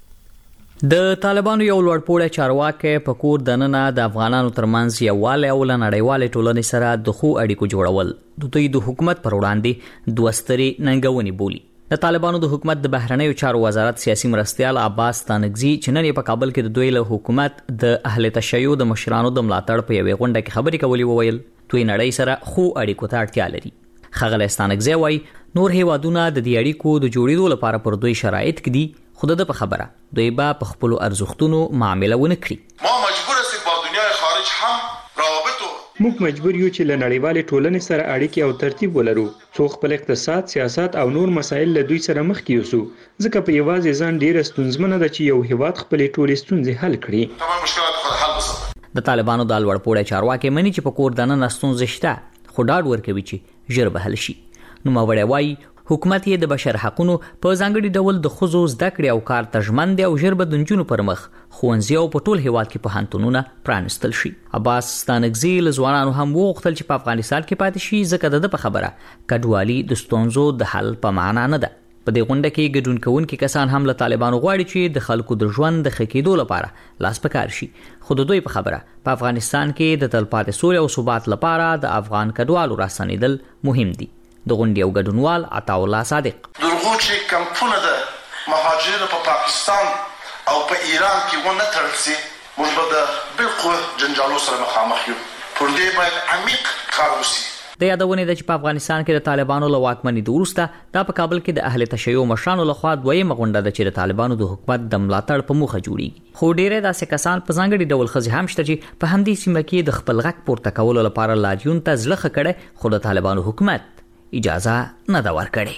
کې. د طالبانو یو لوړپوړی چارواکي په کور دننه د افغانانو ترمنځ یووالی او له نړیوالې ټولنې سره د ښو اړیکو جوړول د دوی د حکومت پر وړاندې دوه سترې ننګونې بولي. د طالبانو د حکومت د بهرنیو چارو وزارت سیاسي مرستیال عباس ستانکزی چې نن په کابل کې د دوی له حکومت د اهل تشیع د مشرانو د ملاتړ په یوې غونډه کې خبرې کولې وویل دوی نړۍ سره خو اړیکو ته اړتیا لري. ښاغلی ستانکزی وایي نور هیوادونه د دې اړیکو د جوړېدو لپاره پر دوی شرایط کړي، خو د په خبره دوی به په خپلو ارزښتونو معامله ونه کړي. ما مجبور هستیم با دنیای خارج هم روابط موږ مجبور یو چې له نړیوالې ټولنې سره اړیکې او ترتیب ولرو، څو خپل اقتصاد، سیاست او نور مسایل له دوی سره مخ کې یوسو، ځکه په یوازې ځان ډیره ستونزمنه ده چې یو هیواد خپلې ټولې ستونزې حل کړي. تمام مشکلات خپل حل وساتي. د طالبانو د لوړپوړي چارواکي مني چې په کور دننه ستونزې شته، خو ډاډ ورکوي چې ژر به حل شي. نوموړی وایي حکومت یې د بشر حقونو په ځانګړي ډول د ښځو زده کړې او کار ته ژمن دی او ژر به د نجونو پر مخ ښوونځي او په ټول هیواد کې پوهنتونونه پرانستل شي. عباس ستانکزی له ځوانانو هم وغوښتل چې په افغانستان کې پاتې شي، ځکه د ده په خبره کډوالي د ستونزو د حل په معنا نه ده. په دې غونډه کې ګډون کوونکي کسان هم له طالبانو غواړي چې د خلکو د ژوند د ښه کېدو لپاره لاس په کار شي، خو د دوی په خبره په افغانستان کې د تلپاتې سولې او ثبات لپاره د افغان کډوالو راستنېدل مهم دي. د غونډې یو ګډونوال عطاالله صادق درغو چې کمپونه د مهاجرینو په پاکستان او په ایران کې ونه تړل شي، موږ به د بالقوه جنجالو سره مخامخ یو. پر دې باید عمیق کار وشي. د یادونې ده چې په افغانستان کې د طالبانو له واکمنۍ وروسته دا په کابل کې د اهل تشیع مشرانو لخوا دویمه غونډه ده چې د طالبانو د حکومت د ملاتړ په موخه جوړیږي. خو ډیری داسې کسان په ځانګړي ډول ښځې هم شته چې په همدې سیمه کې د خپل غږ پورته کولو لپاره لاریون ته زړه ښه کړی، خو د طالبانو حکومت اجازه نه ده ورکړې.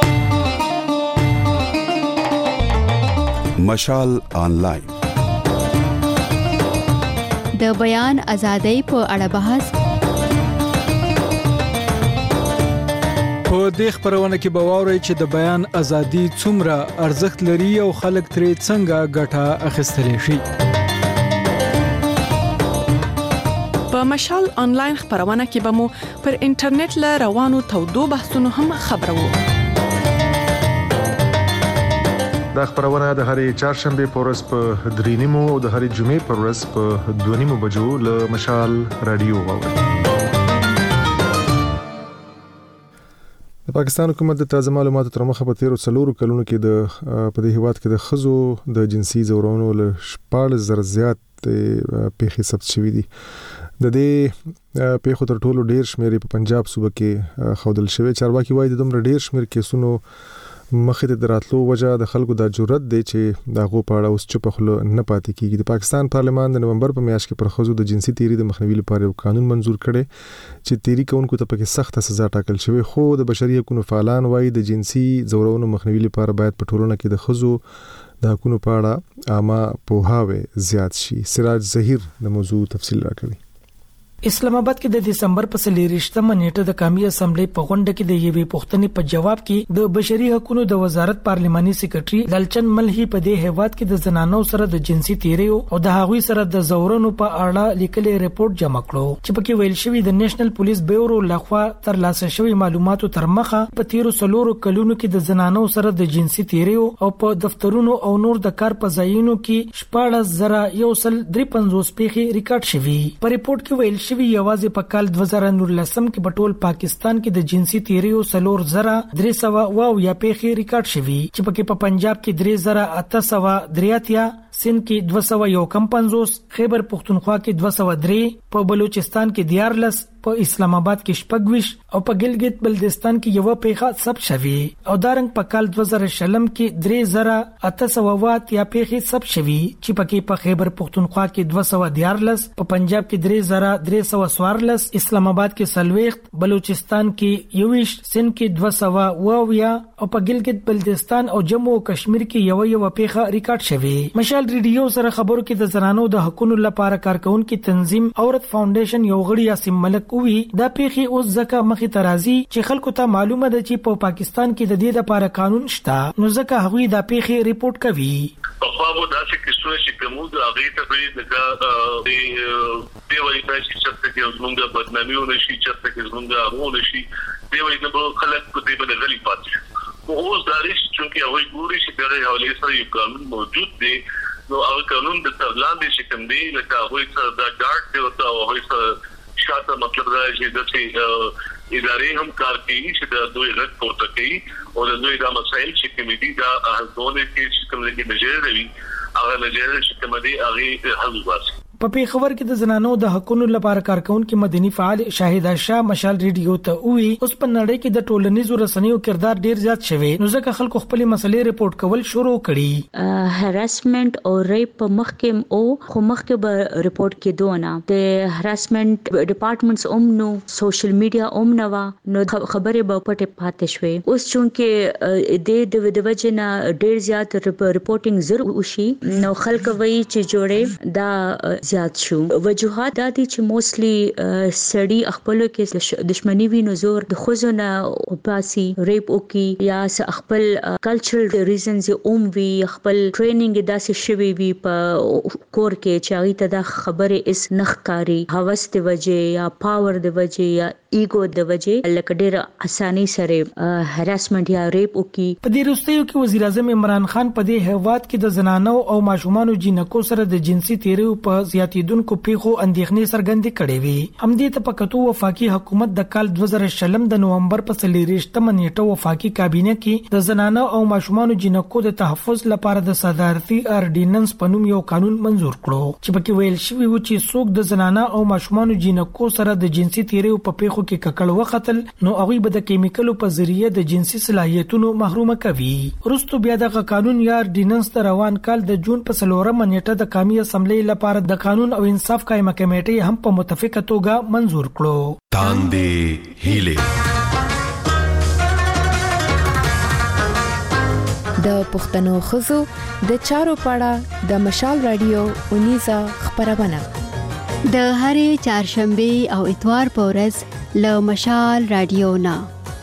مشال آنلاین د بیان ازادۍ په اړه بحث. په دې خبرونه کې به واورئ چې د بیان ازادي څومره ارزښت لري او خلک ترې څنګه ګټه اخیستلی شي. په مشال آنلاین خبرونه کې به مو پر انټرنیټ له روانو تودو بحثونو هم خبرو. دا خبرونه د هرې چهارشنبه په ورځ په درې نیمو او د هرې جمعې په ورځ په دوه نیمو بجو له مشال رادیو واورئ. د پاکستان حکومت د تازه معلوماتو تر مخه په تیرو څلورو کلونو کې د په دې هیواد کې د ښځو د جنسي ځورونو له شپاړس زره زیات پیښې ثبت شوې دي. د دې پیښو تر ټولو ډیر شمیر په پنجاب صوبه کې خودل شوی. چارواکي وایي د دومره ډیر شمیر کیسونو مخې ته دراتلو وجه د خلکو د جرأت دی چې دغه په اړه اوس چوپ خلو نه پاتې کیږي. د پاکستان پارلمان د نومبر په میاشت کې پر خزو د جنسي تیری د مخنیوي لپاره یو قانون منزور کړي چې تیری کوونکو ته پکې سخت سزا ټاکل شوی. خو د بشري حقوقو فعالان وایي د جنسي زورونو مخنیوي لپاره باید په ټولنه کې د خزو د حقوقو په اړه عامه پوهاوی زیات شي. سراج ظهیر د موضوع تفصیل راکوي. اسلام آباد کې د دسمبر په څلېرویشتمه نیټه د قومي اسمبلی په غونډه کې د یوې پوښتنې په جواب کې د بشري حقوقو د وزارت پارلماني سیکریټري لالچن ملهي په دې هیواد کې د زنانو سره د جنسي تیریو او د هغوی سره د زورونو په اړه لیکلي ریپورت جمع کړو چې پکې ویل شوی د نېشنل پولیس بیورو لخوا تر لاسه شوی معلوماتو تر مخه په تیرو سلورو کلونو کې د زنانو سره د جنسي تیریو او په دفترونو او نور د کار په ځایونو کې شپږ زره یو سل درې پنځوس پیښې ریکارډ شوي. په ریپورت کې ویل شوی یوازې په کال دوه زره نولسم کې په ټول پاکستان کې د جنسي تیریو سلور زره درې سوه واو یا پیښې ریکارډ شوي چې پکې په پنجاب کې درې زره اته سوه درې اتیا، سند کې دوه سوه یو کم پنځوس، خیبر پختونخوا کې دوه سوه درې، په بلوچستان کې دیارلس، په اسلام آباد کې شپږ او په ګلګت بلتستان کې یو پیښه ثبت شوی او دارنګ په کال دوه زره شلم کې درې زره اته سوه وات یا پیښې ثبت شوی چې پکې په خیبر پختونخوا کې دوه سوه دیارلس، په پنجاب کې درې زره درې سوه څوارلس، اسلام آباد کې سلويخت، بلوچستان کې یوویشت، سند کې دوه سوه اویا او په ګلګت بلتستان او جموں او کشمیر کې یو یو پیښه ریکارډ شوی. مشال ریډیو سره خبرو کې د زنانو د حقوقو لپاره کارکونکو تنظیم عورت فاونډیشن یو غړي یاسم ملک وی دا پیښې اوس ځکه مخې ته راځي چې خلکو ته معلومه ده چې په پاکستان کې د دې لپاره قانون شته، نو ځکه هغوی دا پیښې ریپورت کوي. په خو به داسې کیسونه چې کومو د هغې ته به د دی وایي دا چې چېرته کې زمونږ بدنامي ونشي، چېرته کې زمونږ هغه ونشي، دی وایي نه به خلک په دې باندې غلي پاتې شي. خو اوس دا دی چونکې هغوی ګوري چې دغې حوالې سره یو قانون موجود دی، نو هغه قانون د تر لاندې چې کوم دی لکه هغوی سره دا ګارډ دی ورته او هغوی سره شاته مطلب دا چې د ادارې هم کار کوي چې د دوی غږ پورته کوي او د دوی دا مسایل چې کوم دي دا هغونه کې چې کوم دي نجایز وي هغه نجایز چې کوم دي هغه حل واسي. په پیښور کې د زنانو د حقوقو لپاره کارکونکو مدني فعال شاهده شاه مشال ریډیو ته وی اوس په نړۍ کې د ټولنیزو رسنیو کردار ډیر زیات شوی، نو ځکه خلکو خپل مسلې ریپورت کول شروع کړي. هراسمنت او ریپ په مخ کې او خو مخ کې به ریپورت کېدو نه د هراسمنت ډپارټمنټس اوم نو سوشل میډیا اوم نو نو خبرې به پټه پاتې شوې. اوس چونکه د د وجنه ډیر زیات ریپورتینګ ضرور وشي نو خلک وایي چې جوړې دا زیات شو. وجوهات دا دي چې موستلی سړی خپل کې دشمنی وی نزور د خوځنه او پاسي ریپ او کې یا خپل کلچرل ریزنز اوم وی خپل ټریننګ داسې شوی وی په کور کې چې هغه ته د خبره اس نخکاری هوس د وجه یا پاور د وجه یا ایګو د وجه لکه ډیر اساني سره هراسمنت یا ریپ او کې. په دې وروستیو کې وزیر اعظم عمران خان په دې هیواد کې د زنانو او ماشومانو جنکو سره د جنسي تیریو په زیاتیدونکو پیښو اندېښنې څرګندې کړې وي. همدې ته په کتو وفاقي حکومت د کال دوه زره شلم د نومبر په څلېرویشتمه نیټه وفاقي کابینه کې د زنانو او ماشومانو جنکو د تحفظ لپاره د صدارتي اردیننس په نوم یو قانون منزور کړو چې پکې ویل شوی و چې څوک د زنانو او ماشومانو جنکو سره د جنسي تیریو په پیښو کې ککړ وختل نو هغه به د کیمیکلو په ذریعه د جنسي صلاحیتونو محروم کوي. وروسته بیا د قانون یا اردیننس د روان کال د جون په څلورمه نیټه د قومي اسمبلی لپاره د قانون او انصاف قائمه کمیټه هم په متفقه توګه منزور کړو. تاندې هیله د پښتنو خزو د چارو پاړه د مشال رادیو اونیزه خبرونه د هرې چهارشنبه او اتوار په ورځ له مشال رادیو نه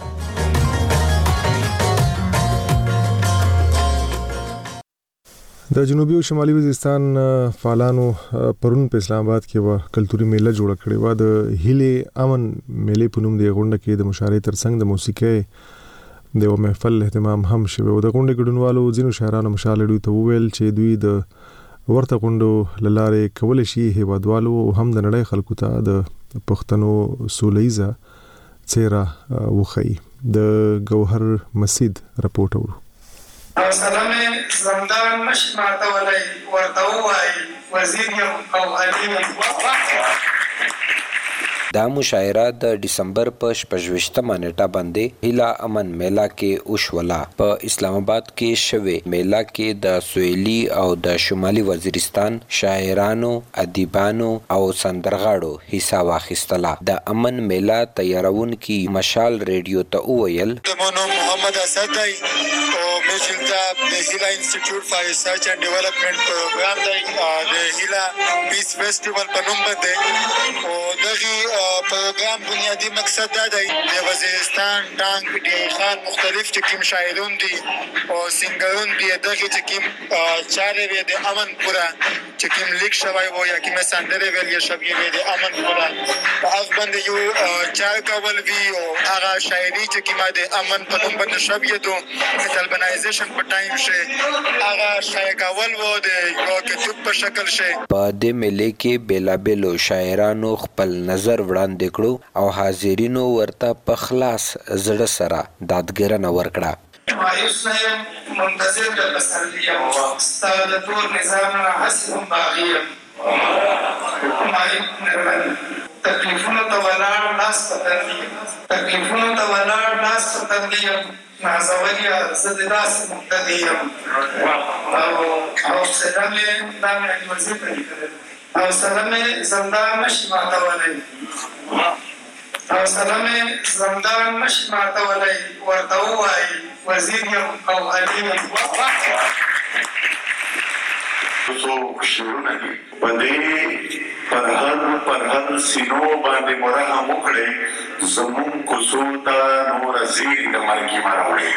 د جنوبي او شمالي وزیرستان فعالانو پرون په اسلام آباد کې و کلتوري میله جوړ کړې و. د هیله امن میله په نوم دی غونډه کې د مشارې ترڅنګ د موسیقي د یو محفل اهتمام هم شوی و. د غونډې ګډونوالو ځینو شاعرانو مشال ډوي ته وویل چې دوی د ورته غونډو لاره کول شي هیوادوالو هم د نړۍ خلکو ته د پښتنو سولېزه څیرا وخی. د گوهر مسید رپورټ اورو. سلام زمدان مش ماته ولای ورته وای وزیر یم او علي دا مشاعره د دسمبر په شپږویشتمه نیټه باندې هیله امن میلا کې وشوله. په اسلام آباد کې شوې میلا کې د سویلي او د شمالي وزیرستان شاعرانو، ادیبانو او سندرغاړو حصہ واخیستله. د امن میلا تیارونکي مشال ریډیو ته وویل زمونږ محمد اسد دی او مې چې د هیله انسټیټیوټ فار ریسرچ اینڈ ډیولپمنٹ پروګرام دی د هیله پیس فیسټیوال په نوم باندې او دغه پروګرام بنیادی مقصد دا دی د وزیرستان، ټانک، ډی خان مختلف چې کوم شاعرون دي او سنگرون دي دغه چې کوم چارې وي د امن پورا چې کوم لیک شوی وو یا کوم سندره ویل یا شوی وي د امن پورا په هغه باندې یو چار کول وی او هغه شاعري چې کوم د امن په نوم باندې شوی دو کتابنایزیشن په ټایم شه هغه شایع کول وو د یو کتاب په شکل شه. په دې ملي کې بیلابلو شاعرانو خپل نظر وړاندې کړو او حاضرینو ورته په خلاص زړه سره دادګرنه ورکړه. مایوس نه یم، منتظر د پسرلي یم، ستا د تور نظام نه هسې هم باغي یم. تکلیفونو ته ولاړ لاس په تندي یم، تکلیفونو ته ولاړ لاس په تندي یم، نازولیا زه د داسې مقتدي یم او حوصله مې دا مې علیوزي ته لیکلی حوصله مې زندان نشي ماتولی حوصله مې زندان نشي ماتولی ورته ووایي وزیر یم او علي یم. څو شعرونه دي په دې پر هر پر هر سینو باندې مرحم وکړئ زمونږ کوڅو ته نور زیر د مرګي مه راوړئ.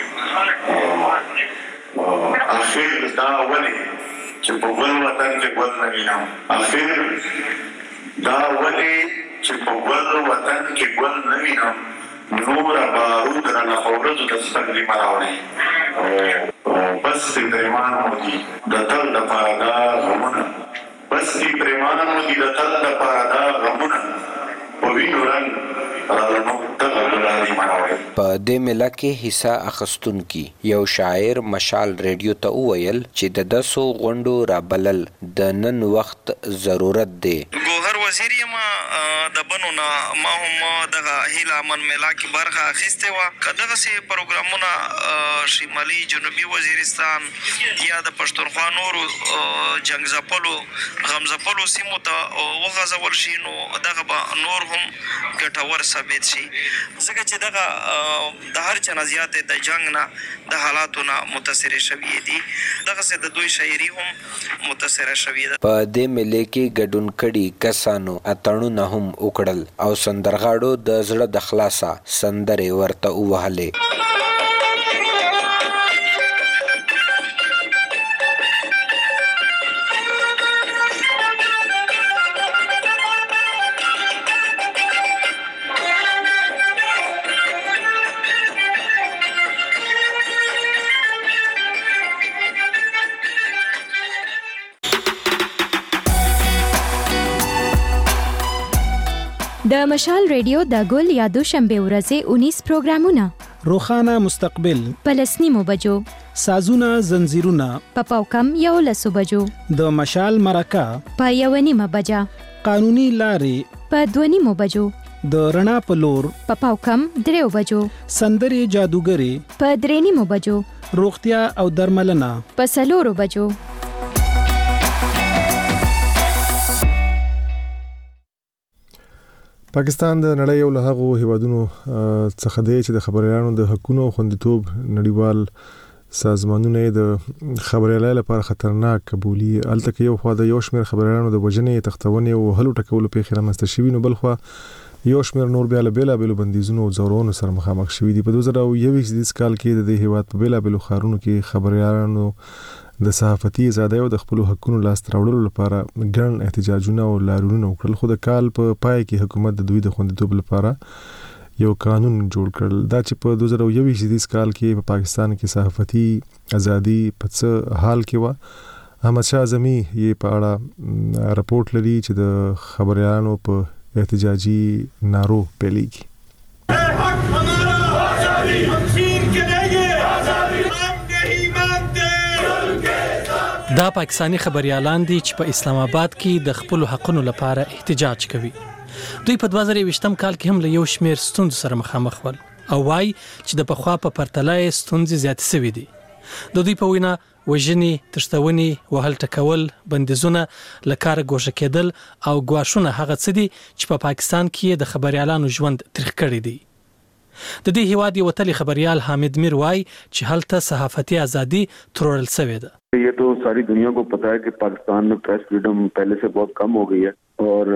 اخر دا ولې چې په بل وطن کې ګل نه وینم، اخر دا ولې چې په بل وطن کې ګل نه وینم، نور بارود رانه په ورځو د سترګې مه راوړئ. بس دې پرېمانه دي د تل دپاره دا غمونه، بس دې پرېمانه دي د تل دپاره دا غمونه، په وینو رنګ رانه دغه ګلانې مه راوړئ. په دې میله کې حصہ اخیستونکي یو شاعر مشال ریډیو ته وویل چې د داسو غونډو رابلل د نن وخت ضرورت دی. ګوهر وزیر یم د بنو نه ما هم دغه هیله امن میله کې برخه اخیستې وه. که دغسې پروګرامونه شمالي جنوبي وزیرستان یا د پښتونخوا نورو جنګ ځپلو غم ځپلو سیمو ته وغځول شي نو دغه به نور هم ګټور ثابت شي، ځکه چې دغه د هر چا نه زیات د جنګ نه د حالاتو نه متاثرې شوي دي، دغسې د دوی شاعري هم متاثره شوې ده. په دې میلې کې ګډون کړي کسانو اتڼونه هم وکړل او سندرغاړو د زړه د خلاصه سندرې ورته ووهلې. د مشال ریډیو د ګل یا دوشنبه ورځې اونیس پروګرامونه، روخانه مستقبل، پلسنیمو بجو، سازونه زنجیرونه، په پاوکم یو لسو بجو، د مشال مرکه په یو نیمه بجه، قانوني لارې په دوه نیمو بجو، د رڼا په لور په پاوکم دریو بجو، سندرې جادوګرې په درې نیمو بجو، روغتیا او درملنه په څلورو بجو. پاکستان د نړۍ یو له هغو هیوادونو څخه دی چې د خبريالانو د حقوقو خوندیتوب نړیوال سازمانونه د خبريالۍ لپاره خطرناک قبولي. الته کې یو خوا د یو شمېر خبريالانو د وژنې، تختونې او هلو ټکولو پیښې رامنځته شوي، نو بل خوا یو شمېر نور بیا له بېلابېلو بندیزونو او ځورونو سره مخامخ شوي دي. په دوه زره یو ویشت کال کې د دې هیواد په بېلابېلو ښارونو کې خبريالانو د صحافتي ازادۍ او د خپل حقوقو لاسته راوړلو لپاره ګڼ احتجاجونه او لاریونونه وکړل، خو د کال په پای کې حکومت د دوی د خوندیتوب لپاره یو قانون جوړ کړل. دا چې په دوه زره یو ویشت کال کې په پاکستان کې صحافتي ازادي په څه حال کې و. احمد شاه اعظمي یې په اړه راپورټ لري چې د خبريالانو په احتجاجي نارو پیلېږي. دا پاکستانی خبريالان دي چې په اسلام آباد کې د خپل حقوقو لپاره احتجاج کوي. دوی په دوه زره یوویشتم کال کې هم له یو شمېر ستونزو سره مخامخ ول او وایي چې د پخوا په پرتله یې ستونزې زیاتې شوې دي. د دوی په وینا وژنې، تښتونې، وهل ټکول، بندیزونه، له کاره ګوښه کېدل او ګواښونه هغه څه دي چې په پا پاکستان کې د خبریالانو ژوند تریخ کړی دی. د دې هیواد یو وتلی خبریال حامد میر وایي چې هلته صحافتي ازادي تروړل شوې ده. ये तो सारी दुनिया को पता है कि पाकिस्तान में प्रेस फ्रीडम पहले से बहुत कम हो गई है और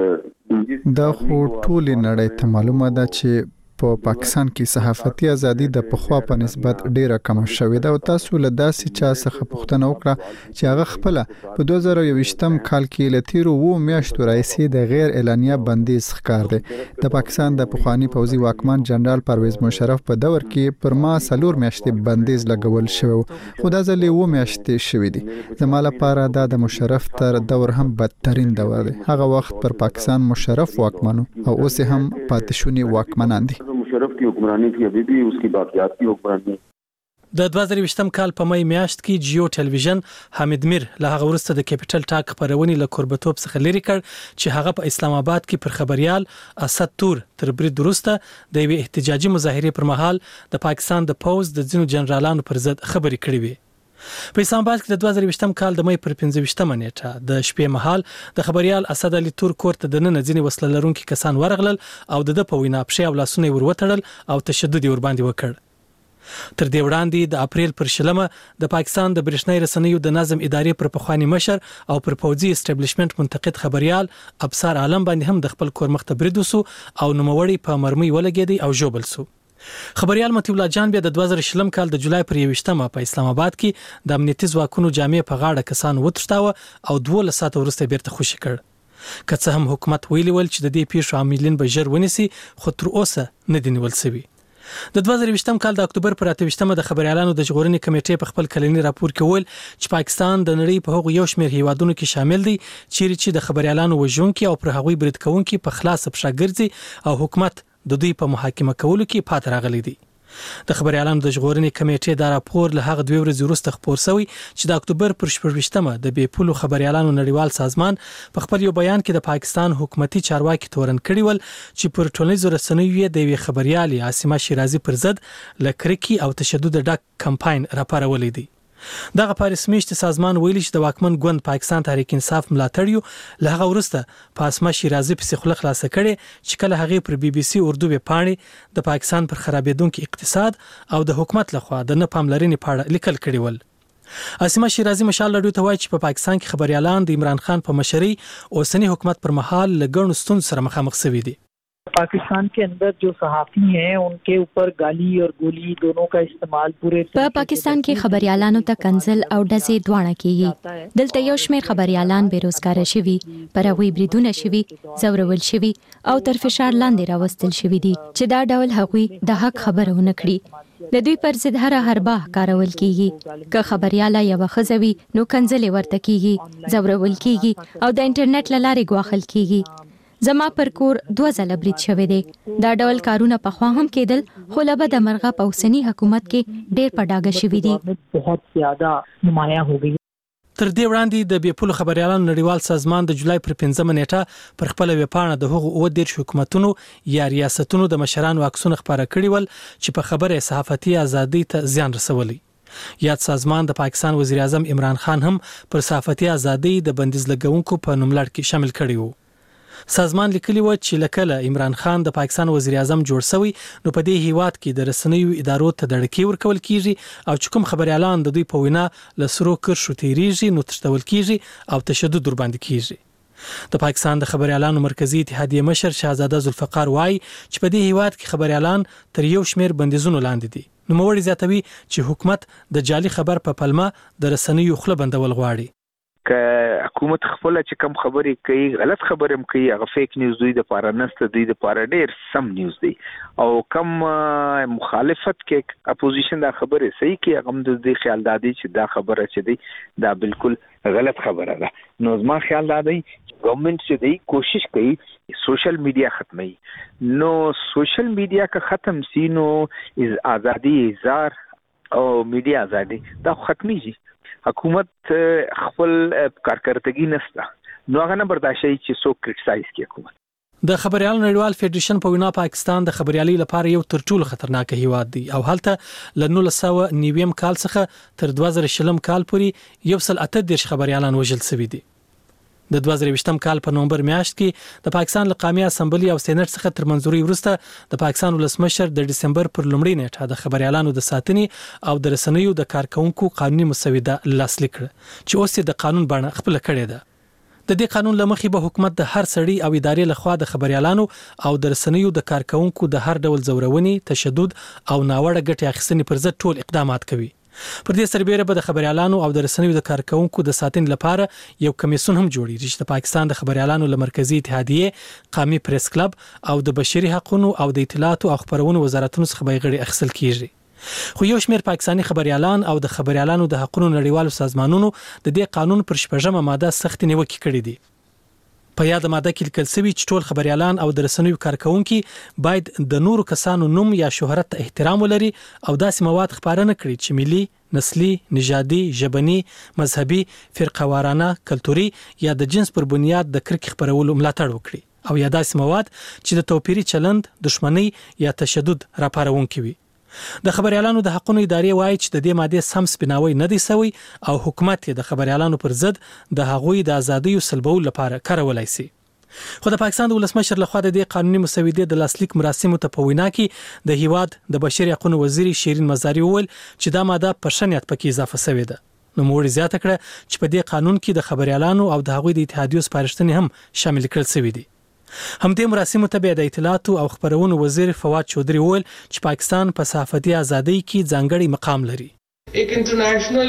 دا خو ټول نړۍ ته معلومه ده چې په پاکستان کې صحافتي ازادي د پخوا په نسبت ډیره کم شوې ده او تاسو له داسې چا څخه پوښتنه وکړه چې هغه خپل په دوه زره یوویشتم کال کې له تیرو اووه میاشتو راهیسې د غیر اعلانیه بندیز ښکار دی. د پاکستان د پخوانی پوځي واکمن جنرال پرویز مشرف په دور کې پر ما څلور میاشتې بندیز لګول شوی خو دا ځل اووه میاشتې شوې دي. زما لپاره دا د مشرف تر دور هم بدترین دور دی. هغه وخت پر پاکستان مشرف واکمن او اوس هم پاتې شوني واکمنان دي. मुशर्रफ की हुक्मरानी थी, अभी भी उसकी बाकियात की हुक्मरानी. د دوه زره یوویشتم کال په مې میاشت کې جیو ټلویزیون حامد میر له هغه وروسته د کیپټل ټاک خبرونې له کوربتوب څخه لري کړ چې هغه په اسلام آباد کې پر خبريال اسد تور تر برید وروسته د یوې احتجاجي مظاهرې پر مهال د پاکستان د پوز د ځینو جنرالانو پر ضد خبرې کړې وې. په اسلام آباد کې د دوه زره یوویشتم کال د مې پر پنځه ویشتمه نیټه د شپې مهال د خبريال اسد علي تور کور ته د نن ځینې وسله لرونکي کسان ورغلل او د د په وینا پښې او لاسونه ور وتړل او تشدد ور باندې وکړ. تر دې وړاندې د اپریل پر شلمه د پاکستان د برېښنايي رسنیو د نظم ادارې پر پخوانی مشر او پر پوځي اسټابلیشمنت منتقد خبريال ابصار عالم باندې هم د خپل کور مخ ته برید وسو او نوموړی په مرمۍ ولګېدی او ژوبل سو. خبريال مطیع الله جان بیا د دوه زره شلم کال د جولای پر یوویشتمه په اسلام آباد کې د امنیتي ځواکونو جامې په غاړه کسان وتښتاوه او دوه ساعت وروسته بیرته خوشي کړ. که څه هم حکومت ویلي ول چې د دې پیښو عاملین به ژر ونیسي خو تر اوسه نه دي نیول شوي. د دوه زره یوویشتم کال د اکتوبر پر اته ویشتمه د خبريالانو د ژغورنې کمیټې په خپل کلنی راپور کې ویل چې پاکستان د نړۍ په هغو یو شمېر هیوادونو کې شامل دی چیرې چې د خبريالانو وژونکي او پر هغوی برید کوونکي په خلاص پښه ګرځي او حکومت د دوی په محاکمه کولو کې پات راغلی دی. د خبريالانو د ژغورنې کمیټې دا راپور له هغه دوه ورځې وروسته خپور شوی چې د اکتوبر پر شپږ ویشتمه د بې پولو خبريالانو نړیوال سازمان په خپل یو بیان کې د پاکستان حکومتي چارواکي تورن کړي ول چې پر ټولنیزو رسنیو د یوې خبريالې عاصمه شیرازي پر ضد لکرکی او تشدد ډک کمپاین راپارولې دي. دغه پاریس میشت سازمان ویلي چې د واکمن ګوند پاکستان تحریک انصاف ملاتړیو له هغه وروسته په اسمه شیرازي په خله خلاصه کړي چې کله هغه پر بي بي سي اردو به پاڼې د پاکستان پر خرابېدونکو اقتصاد او د حکومت لخوا د نه پاملرنې په اړه لیکل کړي ول. اسمه شیرازي مشال لډو ته وایي چې په پاکستان کې خبريالان د عمران خان په مشرۍ اوسنی حکومت پر مهال لګڼو ستونزو سره مخامخ شوي دي. पाकिस्तान के अंदर जो सहाफ़ी हैं उनके ऊपर गाली और गोली दोनों का इस्तेमाल पूरे په پاکستان کې خبريالانو ته کنزل او ډزې دواړه کیږي. دلته یو شمېر خبريالان بیروزګار شوي، پر هغوی بریدونه شوي، زورول شوي او تر فشار لاندې راوستل شوي دي چې دا ډول هغوی د حق خبره ونه کړي. د دوی پر ضد هر حربه کارول کیږي. که خبرياله یو خزوي نو کنزل ورته کیږي، زورول کیږي او د انټرنیټ لارې غواخل کیږي. زما پر کور دوه ځله برید شوی دی. دا ډول کارونه په خوا هم کېدل خو له بده مرغه په اوسني حکومت کې ډېر په ډاګه شوي دي. बहुत ज्यादा नुमाया हो गई. تر دې وړاندې د بې پولو خبريالانو نړیوال سازمان د جولای پر پنځمه نیټه پر خپل ویبپاڼه د هغو اووه دېرش حکومتونو یا ریاستونو د مشرانو عکسونه خپاره کړي ول چې په خبره صحافتي ازادي ته زیان رسولي. یاد سازمان د پاکستان وزیر اعظم عمران خان هم پر صحافتي ازادي د بندیز لګونکو په نوملړ کې شامل کړي وو. سازمان لیکلی و چې لکه عمران خان د پاکستان وزیر اعظم جوړ شوی نو په دې هیواد کې د رسنیو ادارو ته دړکې ورکول کیږي او چې کوم خبريالان د دوی په وینا لسرو کرښو تیریږي نو تښتول کیږي او تشدد ور باندې کیږي. د پاکستان د خبريالانو مرکزی اتحادیه مشر شهزاده ذوالفقار وایي چې په دې هیواد کې خبريالان تر یو شمېر بندیزونو لاندې دي. نو موړي زیاتوي چې حکومت د جعلي خبر په پلمه د رسنیو خله بندول غواړي. که حکومت خپل چې کم خبرې کوي غلط خبرې هم کوي هغه فیک نیوز دوی د پاره نسته دوی د پاره ډېر سم نیوز دی او کم مخالفت کې اپوزیشن دا خبره صحیح کې هغه د دې خیال دادی چې دا خبره چې دی دا بالکل غلط خبره ده. نو زما خیال دادی گورنمنت چې دی کوشش کوي سوشل میډیا ختمي. نو سوشل میډیا که ختم سي نو ازادي اظهار او میډیا ازادي دا ختميږي. حکومت خپل کارکړتګي نشته نو هغه نه برداشتي چې څوک کرټیسایز کوي حکومت. د خبريالانو نړیوال فدریشن په وینا پاکستان د خبريالۍ لپاره یو تر ټولو خطرناک هیواد دی او هلته ل نولس سوه نوي کال څخه تر دوه زره شلم کال پورې یو سل اته دیرش خبريالان وژل شوي دي. د دوه زره یوویشتم کال په نومبر میاشت کې د پاکستان له قومي اسمبلی او سېنات څخه تر منځوري وروسته د پاکستان ولسمشر د دسمبر پر لومړۍ نیټه د خبريالانو د ساتنې او د رسنیو د کارکونکو قانوني مسوده لاسلیک کړه چې اوس د قانون بڼه خپل کړې ده. د دې قانون لمخې به حکومت د هر سړي او ادارې لخوا د خبريالانو او د رسنیو د کارکونکو د هر ډول زورونې، تشدد او ناوړه ګټې اخیستنې پر ضد ټول اقدامات کوي. پر دې سربېره به د خبريالانو او د رسنیو د کارکونکو د ساتنې لپاره یو کمیسیون هم جوړیږي چې د پاکستان د خبريالانو له مرکزی اتحادیه، قومي پریس کلب او د بشري حقوقو او د اطلاعات او خبرونو وزارتونو څخه به غړي اخیستل کیږي. خو یو شمېر پاکستاني خبريالان او د خبريالانو د حقوقو نړیوالو سازمانونو د دې قانون پر شپږمه ماده سخت نیوکې کړې دي. په یاد ماده کې لیکل شوی چې ټول خبريالان او د رسنیو کارکونکو باید د نورو کسانو نوم یا شهرت ته احترام ولري او داسې مواد خپاره نه کړي چې ملي، نسلي، نژادي، ژبني، مذهبي، فرقوارانه، کلتوري یا د جنس پر بنیاد د کرکې خپرولو ملاتړ وکړي او یا داسې مواد چې د توپیري چلند، دښمنۍ یا تشدد راپارونکي وي. د خبريالانو د حقوقو ادارې وایي چې د دې ماده سم سپیناوی نه دی سوی او حکومت د خبريالانو پر ضد د هغوی د ازادۍ سلبولو لپاره کارولای شي. خو د پاکستان د ولسمشر لخوا د دې قانوني مسودې د لاسلیک مراسمو ته په وینا کې د هیواد د بشري حقوقو وزیر شیرین مزاری وویل چې دا ماده په شنیت پکې اضافه شوې ده. نو موږ زیاته کړه چې په دې قانون کې د خبريالانو او د هغوی د اتحادیو سپارښتنې هم شامل کړل شوې دي. همدې مراسمو ته د اطلاعات او خبرونو وزیر فواد چودري وویل چې پاکستان په صحافتي ازادۍ کې ځانګړی مقام لري. एक इंटरनेशनल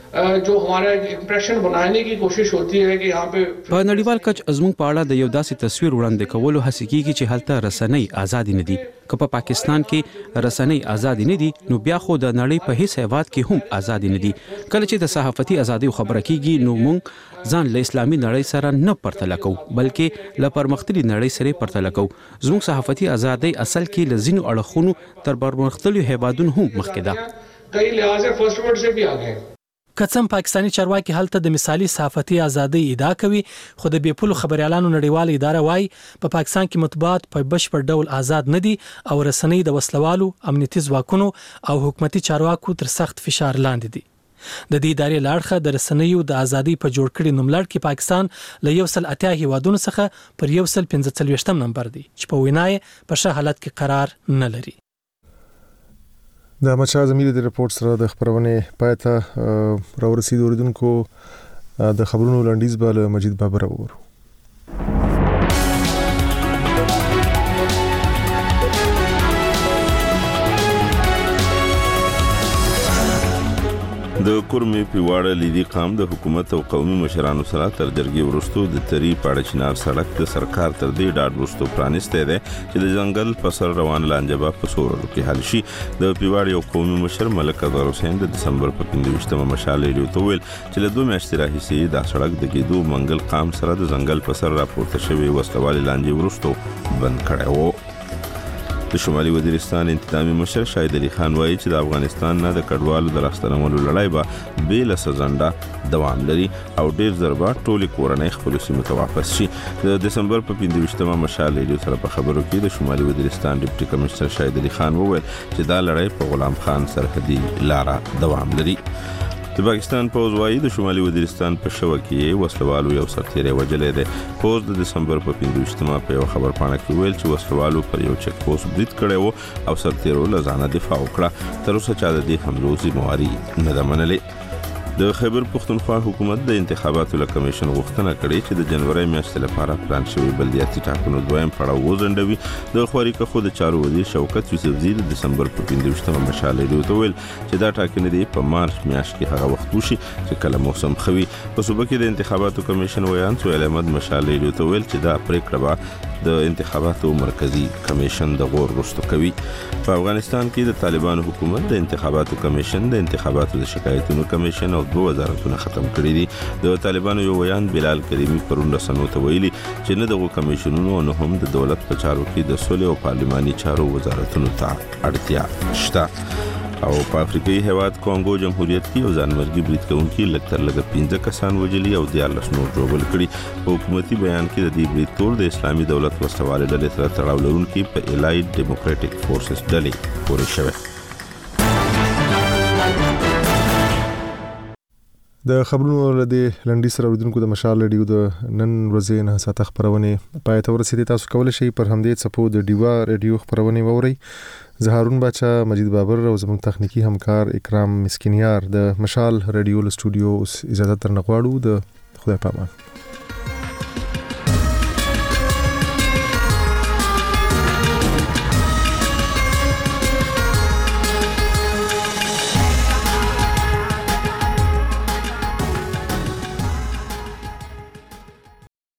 जो हमारा इंप्रेशन बनाने की कोशिश होती है कि यहाँ पे په نړیوال کچ ازمون په اړه د یو داسې تصویر وړاندې کولو هڅه کیږي چې هلته رسنۍ آزاد نه دي. که په پاکستان کې رسنۍ آزاد نه دي نو بیا خو د نړۍ په هیڅ هیواد کې هم آزاد نه دي. کله چې د صحافتي ازادۍ خبره کیږي نو موږ ځان له اسلامي نړۍ سره نه پرتله کوو بلکې له پرمختللي نړۍ سره پرتله کوو. زموږ صحافتي ازادۍ اصل کې له ځینو اړخونو تر پرمختللو هیوادونو هم مخکې ده. कई लिहाज से फर्स्ट वर्ल्ड से भी आगे हैं. کڅم پاکستانی چارواکي هلته د مثالی صحافتي ازادۍ ادعا کوي خو د بیپولو خبريالانو نړیواله اداره وايي په پاکستان کې مطبوعات په بشپړ ډول آزاد نه دي او رسنۍ د وسلوالو، امنیتي ځواکونو او حکومتي چارواکو تر سخت فشار لاندې دي. د دې ادارې لاړخه د رسنیو د ازادۍ په جوړ کړي نوملړ کې پاکستان له یو سل اتیا هیوادونو څخه پر یو سل پنځه څلوېښتم نمبر دی چې په وینای په ښه حالت کې قرار نه لري. د احمدشاه زميري د رپورت سره د خبرونه پاتہ راورسید اوریدونکو د خبرونو لنډیز بل مجید بابر وګورو. د کورمې پیواړه لیدي قام د حکومت او قومي مشرانو سره تر جرګې ورستو د تری پاړه چنار سړک د سرکار تر دې ډاډ ورستو پرانسته ده چې د ځنګل په سر روان لانجبا په سورو کې حل شي. د پیواړ یو قومي مشر ملک اظهر حسین د دسمبر په پنځه مشاله لري ته ویل چې له دوه میاشتې راهیسې د سړک د کېدو منګل قام سره د ځنګل په سر راپورته شوی وسلوال لانجې ورستو بند کړی وو. د شمالي وزیرستان انتظامی مشر شاهد علي خان وایي چې د افغانستان نه د کډوالو د راستنولو لړۍ به بې له سزنده دوام لري او ډیر ضربه ټولې کورنۍ خپل سیمو ته واپس شي. د دسمبر په پنځه مشال لیدو سره په خبرو کې د شمالي وزیرستان ډیپټي کمشنر شاهد علي خان وویل چې دا لړۍ په غلام خان سرحدي لاره دوام لري. د پاکستان پوز وايي د شمالي وزیرستان په شوه کې وسلوالو یو سرتیری وجلې ده. پوز د دسمبر په پنځه په یو خبر پاڼه کې ویل چې وسلوالو پر یو چک پوسټ برید کړی وو او سرتیرو له ځانه دفاع وکړه. تر اوسه چا د دې حملو ذمہواری نه ده منلې. د خیبر پختونخوا حکومت د انتخاباتو له کمیشن غوښتنه کړې چې د جنوري میاشتې لپاره پلان شوی بلدیاتي ټاکنو دویم پړاو وځنډوي. د خواري کخو د چارو وزیر شوکت یوسفزي د دسمبر په پنځه مشاله لري ویل چې دا ټاکنې دی په مارچ میاشت کې هغه وخت وشي چې کله موسم خوي. په صوبه کې د انتخاباتو کمیشن ویان سهیل احمد مشاله لري ویل چې دا پریکړه به د انتخاباتو مرکزی کمیشن د غور غوښتنه کوي. په افغانستان کې د طالبانو حکومت د انتخاباتو کمیشن د انتخاباتو د شکایتونو کمیشن او دوه وزارتونه ختم کړی دي. د طالبانو یو ویان بلال کریمی پرون رسنیو ته ویلي چې نه دغه کمیشنونو نه هم د دولت په چارو کې د سولې او پارلماني چارو وزارتونو ته اړتیا شته. او په افریقایي هیواد کانګو جمهوریت کې یو ځانمرګي برید کوونکي لکتر لګ پنځه کسان وژلي او دیارلس نور ژوبل کړي. په حکومتي بیان کې د دې برید تور د اسلامي دولت وسوالې ډلې سره تړاو لرونکي په الایډ ډیموکراټک فورسز ډلې پورې شوی. د خبرونو لدی لنډی سره اوریدونکو د مشال رادیو د نن ورځې نه ساته خبرونه پای ته ورسېدي. تاسو کولای شئ پر همدې څپو د ډیوا رادیو خبرونه ووري. زه هارون بچا، مجید بابر او زموږ تخنیکی همکار اکرام مسکینیار د مشال رادیو له سټوډیو اجازه تر نغواړو. د خدای پامان.